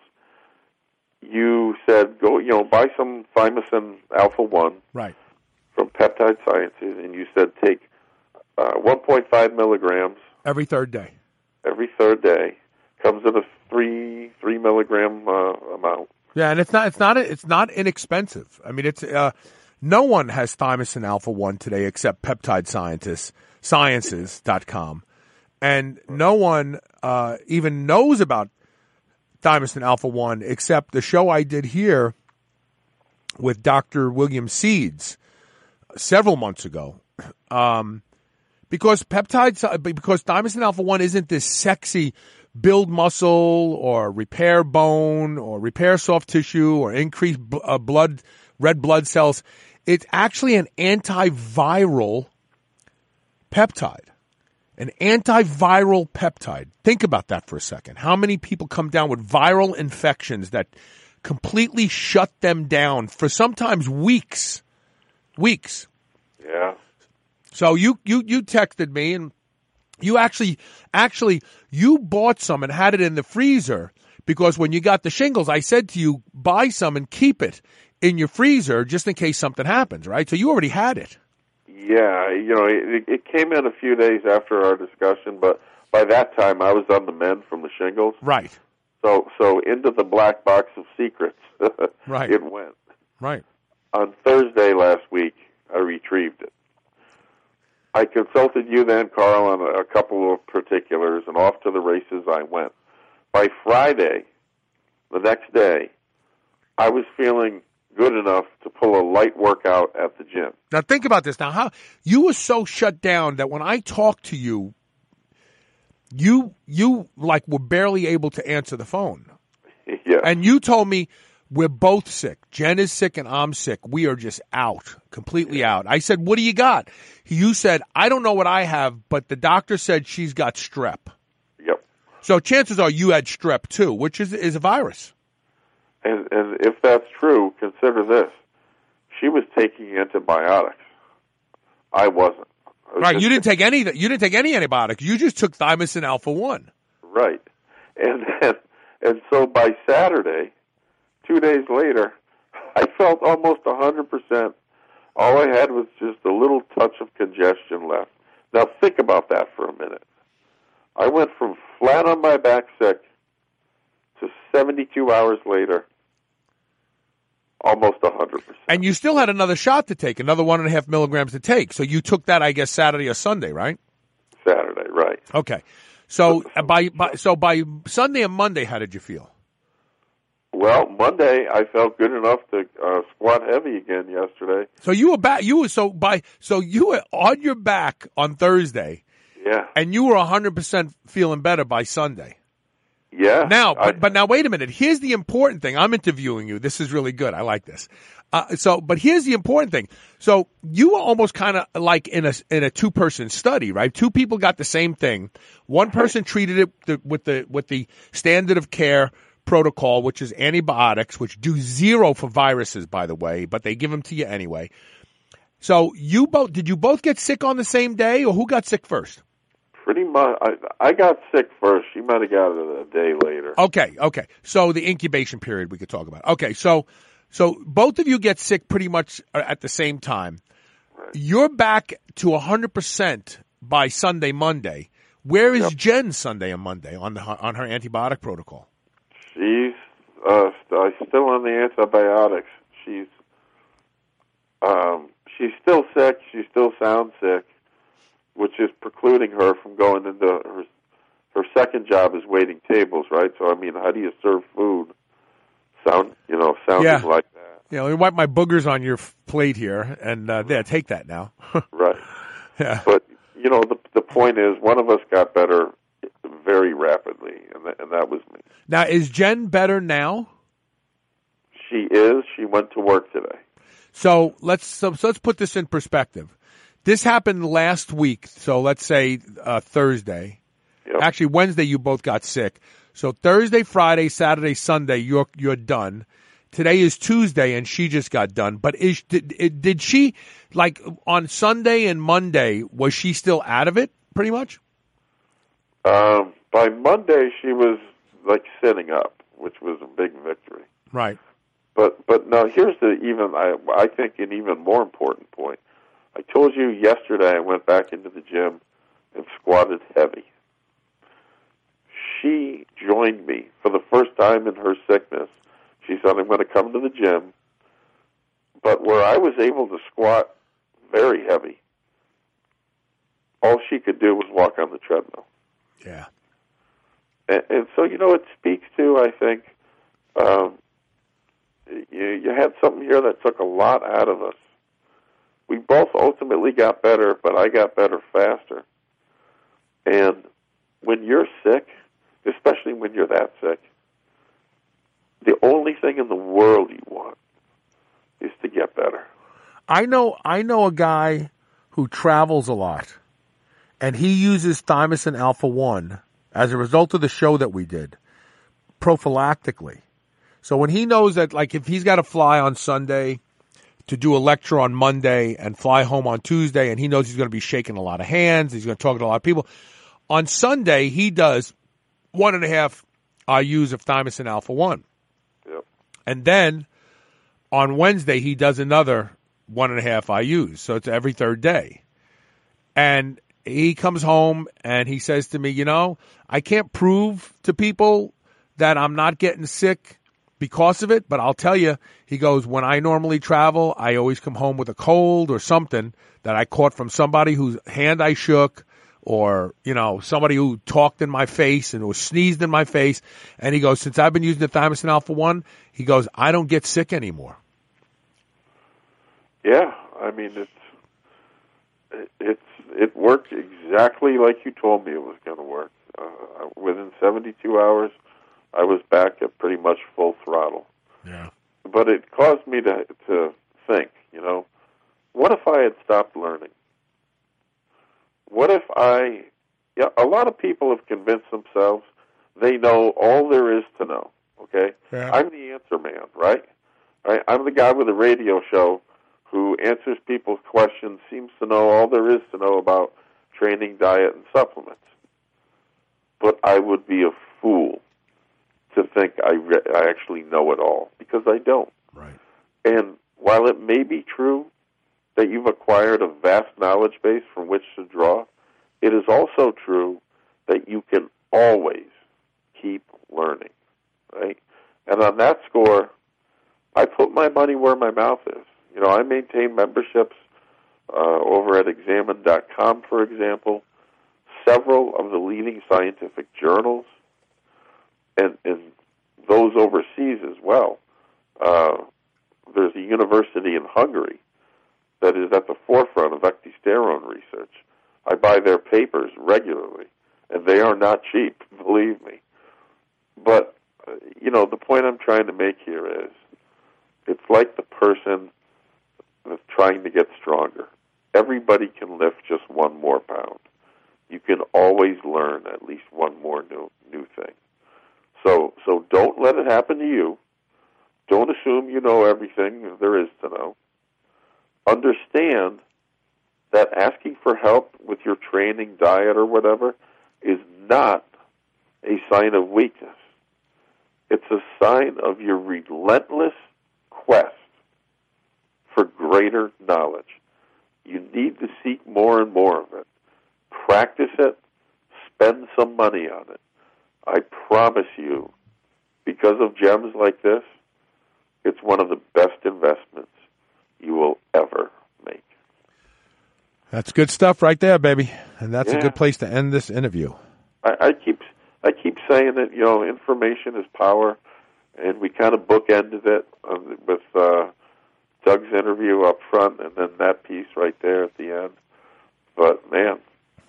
You said, go, buy some Thymosin Alpha-1 from Peptide Sciences, and you said take 1.5 milligrams every third day. Every third day. Comes in a 3 milligram amount. Yeah, and it's not inexpensive. I mean, it's no one has Thymosin Alpha-1 today except Peptide Sciences.com, and no one even knows about Thymosin Alpha-1 except the show I did here with Dr. William Seeds several months ago. Because Thymosin Alpha-1 isn't this sexy build muscle or repair bone or repair soft tissue or increase red blood cells. It's actually an antiviral peptide. An antiviral peptide. Think about that for a second. How many people come down with viral infections that completely shut them down for sometimes weeks? Weeks. Yeah. So you texted me, and you actually you bought some and had it in the freezer, because when you got the shingles, I said to you, buy some and keep it in your freezer just in case something happens, right? So you already had it. Yeah, it came in a few days after our discussion, but by that time I was on the mend from the shingles. Right. So into the black box of secrets right. It went. Right. On Thursday last week, I retrieved it. I consulted you then, Carl, on a couple of particulars, and off to the races I went. By Friday, the next day, I was feeling good enough to pull a light workout at the gym. Now think about this. Now, how you were so shut down that when I talked to you, you like were barely able to answer the phone. Yeah. And you told me we're both sick. Jen is sick and I'm sick. We are just out, completely out. I said, what do you got? You said, I don't know what I have, but the doctor said she's got strep. Yep. So chances are you had strep too, which is a virus. And if that's true, consider this. She was taking antibiotics. I wasn't. Right, you didn't take any antibiotics. You just took Thymosin Alpha-1. Right. And so by Saturday, 2 days later, I felt almost 100%. All I had was just a little touch of congestion left. Now think about that for a minute. I went from flat on my back sick to 72 hours later, almost 100%. And you still had another shot to take, another 1.5 milligrams to take. So you took that, I guess, Saturday or Sunday, right? Saturday, right. Okay. So by Sunday and Monday, how did you feel? Well, Monday I felt good enough to squat heavy again yesterday. So you were back. You were on your back on Thursday. Yeah. And you were 100% feeling better by Sunday. Yeah. Now, but now wait a minute. Here's the important thing. I'm interviewing you. This is really good. I like this. But here's the important thing. So you were almost kind of like in a 2-person study, right? 2 people got the same thing. One person treated it with the standard of care protocol, which is antibiotics, which do zero for viruses, by the way, but they give them to you anyway. So did you both get sick on the same day, or who got sick first? Pretty much. I got sick first. She might have got it a day later. Okay. So the incubation period we could talk about. Okay, so both of you get sick pretty much at the same time. Right. You're back to 100% by Sunday, Monday. Where is Jen Sunday and Monday on her antibiotic protocol? She's still on the antibiotics. She's still sick. She still sounds sick, which is precluding her from going into her second job is waiting tables, right? So, I mean, how do you serve food sounding like that? Yeah, let me wipe my boogers on your plate here, and take that now. Right. Yeah. But, the point is one of us got better very rapidly, and that was me. Now, is Jen better now? She is. She went to work today. So let's put this in perspective. This happened last week, so let's say Thursday. Yep. Actually, Wednesday you both got sick. So Thursday, Friday, Saturday, Sunday, you're done. Today is Tuesday, and she just got done. But did she, like, on Sunday and Monday, was she still out of it, pretty much? By Monday, she was, like, sitting up, which was a big victory. Right. But now here's I think an even more important point. I told you yesterday I went back into the gym and squatted heavy. She joined me for the first time in her sickness. She said, I'm going to come to the gym. But where I was able to squat very heavy, all she could do was walk on the treadmill. Yeah. And so, it speaks to, I think, you had something here that took a lot out of us. We both ultimately got better, but I got better faster. And when you're sick, especially when you're that sick, the only thing in the world you want is to get better. I know a guy who travels a lot, and he uses thymosin alpha-1 as a result of the show that we did, prophylactically. So when he knows that, like, if he's got to fly on Sunday to do a lecture on Monday and fly home on Tuesday, and he knows he's going to be shaking a lot of hands, he's going to talk to a lot of people, on Sunday he does 1.5 IUs of thymosin alpha-1. Yep. And then on Wednesday he does another 1.5 IUs. So it's every third day. And he comes home and he says to me, I can't prove to people that I'm not getting sick because of it, but I'll tell you, he goes, when I normally travel, I always come home with a cold or something that I caught from somebody whose hand I shook, or, somebody who talked in my face and or sneezed in my face. And he goes, since I've been using the thymosin alpha-1, he goes, I don't get sick anymore. Yeah, I mean, it worked exactly like you told me it was going to work. Within 72 hours, I was back at pretty much full throttle. Yeah. But it caused me to think, what if I had stopped learning? What if a lot of people have convinced themselves they know all there is to know, okay? Yeah. I'm the answer man, right? I'm the guy with a radio show who answers people's questions, seems to know all there is to know about training, diet, and supplements. But I would be a fool to think I actually know it all, because I don't. Right. And while it may be true that you've acquired a vast knowledge base from which to draw, it is also true that you can always keep learning, right? And on that score, I put my money where my mouth is. I maintain memberships over at Examine.com, for example, several of the leading scientific journals, and those overseas as well. There's a university in Hungary that is at the forefront of ecdysterone research. I buy their papers regularly, and they are not cheap, believe me. But, the point I'm trying to make here is, it's like the person that's trying to get stronger. Everybody can lift just one more pound. You can always learn at least one more new thing. So don't let it happen to you. Don't assume you know everything there is to know. Understand that asking for help with your training, diet, or whatever is not a sign of weakness. It's a sign of your relentless quest for greater knowledge. You need to seek more and more of it. Practice it. Spend some money on it. I promise you, because of gems like this, it's one of the best investments you will ever make. That's good stuff right there, baby. And that's a good place to end this interview. I keep saying that, information is power, and we kind of bookended it with Doug's interview up front and then that piece right there at the end. But, man,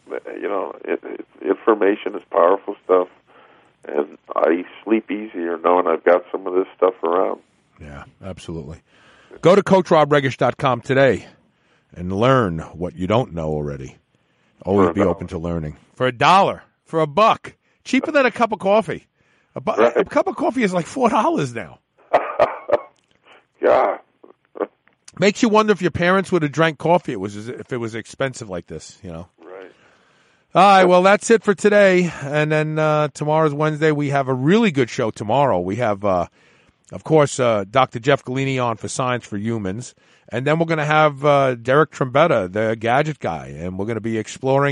information is powerful stuff, and I sleep easier knowing I've got some of this stuff around. Yeah, absolutely. Go to CoachRobRegish.com today and learn what you don't know already. Always be open to learning. For $1, for $1, cheaper than a cup of coffee. A cup of coffee is like $4 now. Yeah. Makes you wonder if your parents would have drank coffee if it was expensive like this, you know. Right. All right, well, that's it for today. And then tomorrow's Wednesday. We have a really good show tomorrow. We have, of course, Dr. Jeff Galini on for Science for Humans. And then we're going to have Derek Trombetta, the gadget guy. And we're going to be exploring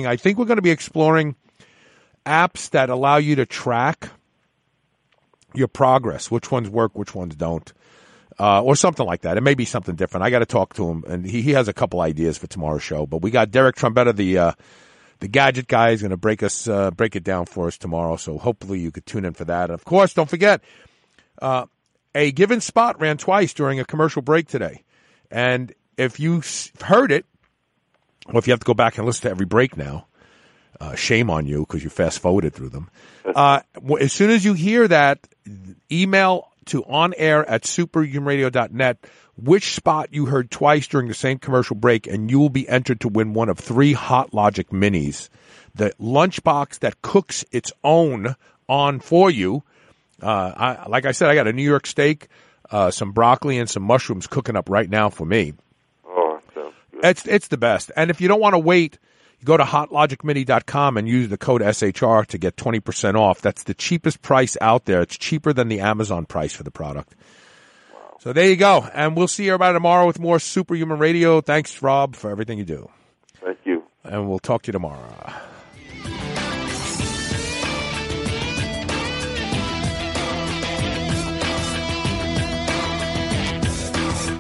apps that allow you to track your progress, which ones work, which ones don't. Or something like that. It may be something different. I got to talk to him, and he has a couple ideas for tomorrow's show. But we got Derek Trombetta, the gadget guy, is going to break it down for us tomorrow. So hopefully you could tune in for that. And of course, don't forget, A Given Spot ran twice during a commercial break today. And if you heard it, or if you have to go back and listen to every break now, shame on you because you fast forwarded through them. As soon as you hear that, email to onair@superhumanradio.net which spot you heard twice during the same commercial break, and you will be entered to win one of 3 Hot Logic Minis, the lunchbox that cooks its own on for you. Like I said, I got a New York steak, some broccoli, and some mushrooms cooking up right now for me. Oh, that sounds good. It's the best. And if you don't want to wait, you go to hotlogicmini.com and use the code SHR to get 20% off. That's the cheapest price out there. It's cheaper than the Amazon price for the product. Wow. So there you go. And we'll see everybody tomorrow with more Superhuman Radio. Thanks, Rob, for everything you do. Thank you. And we'll talk to you tomorrow.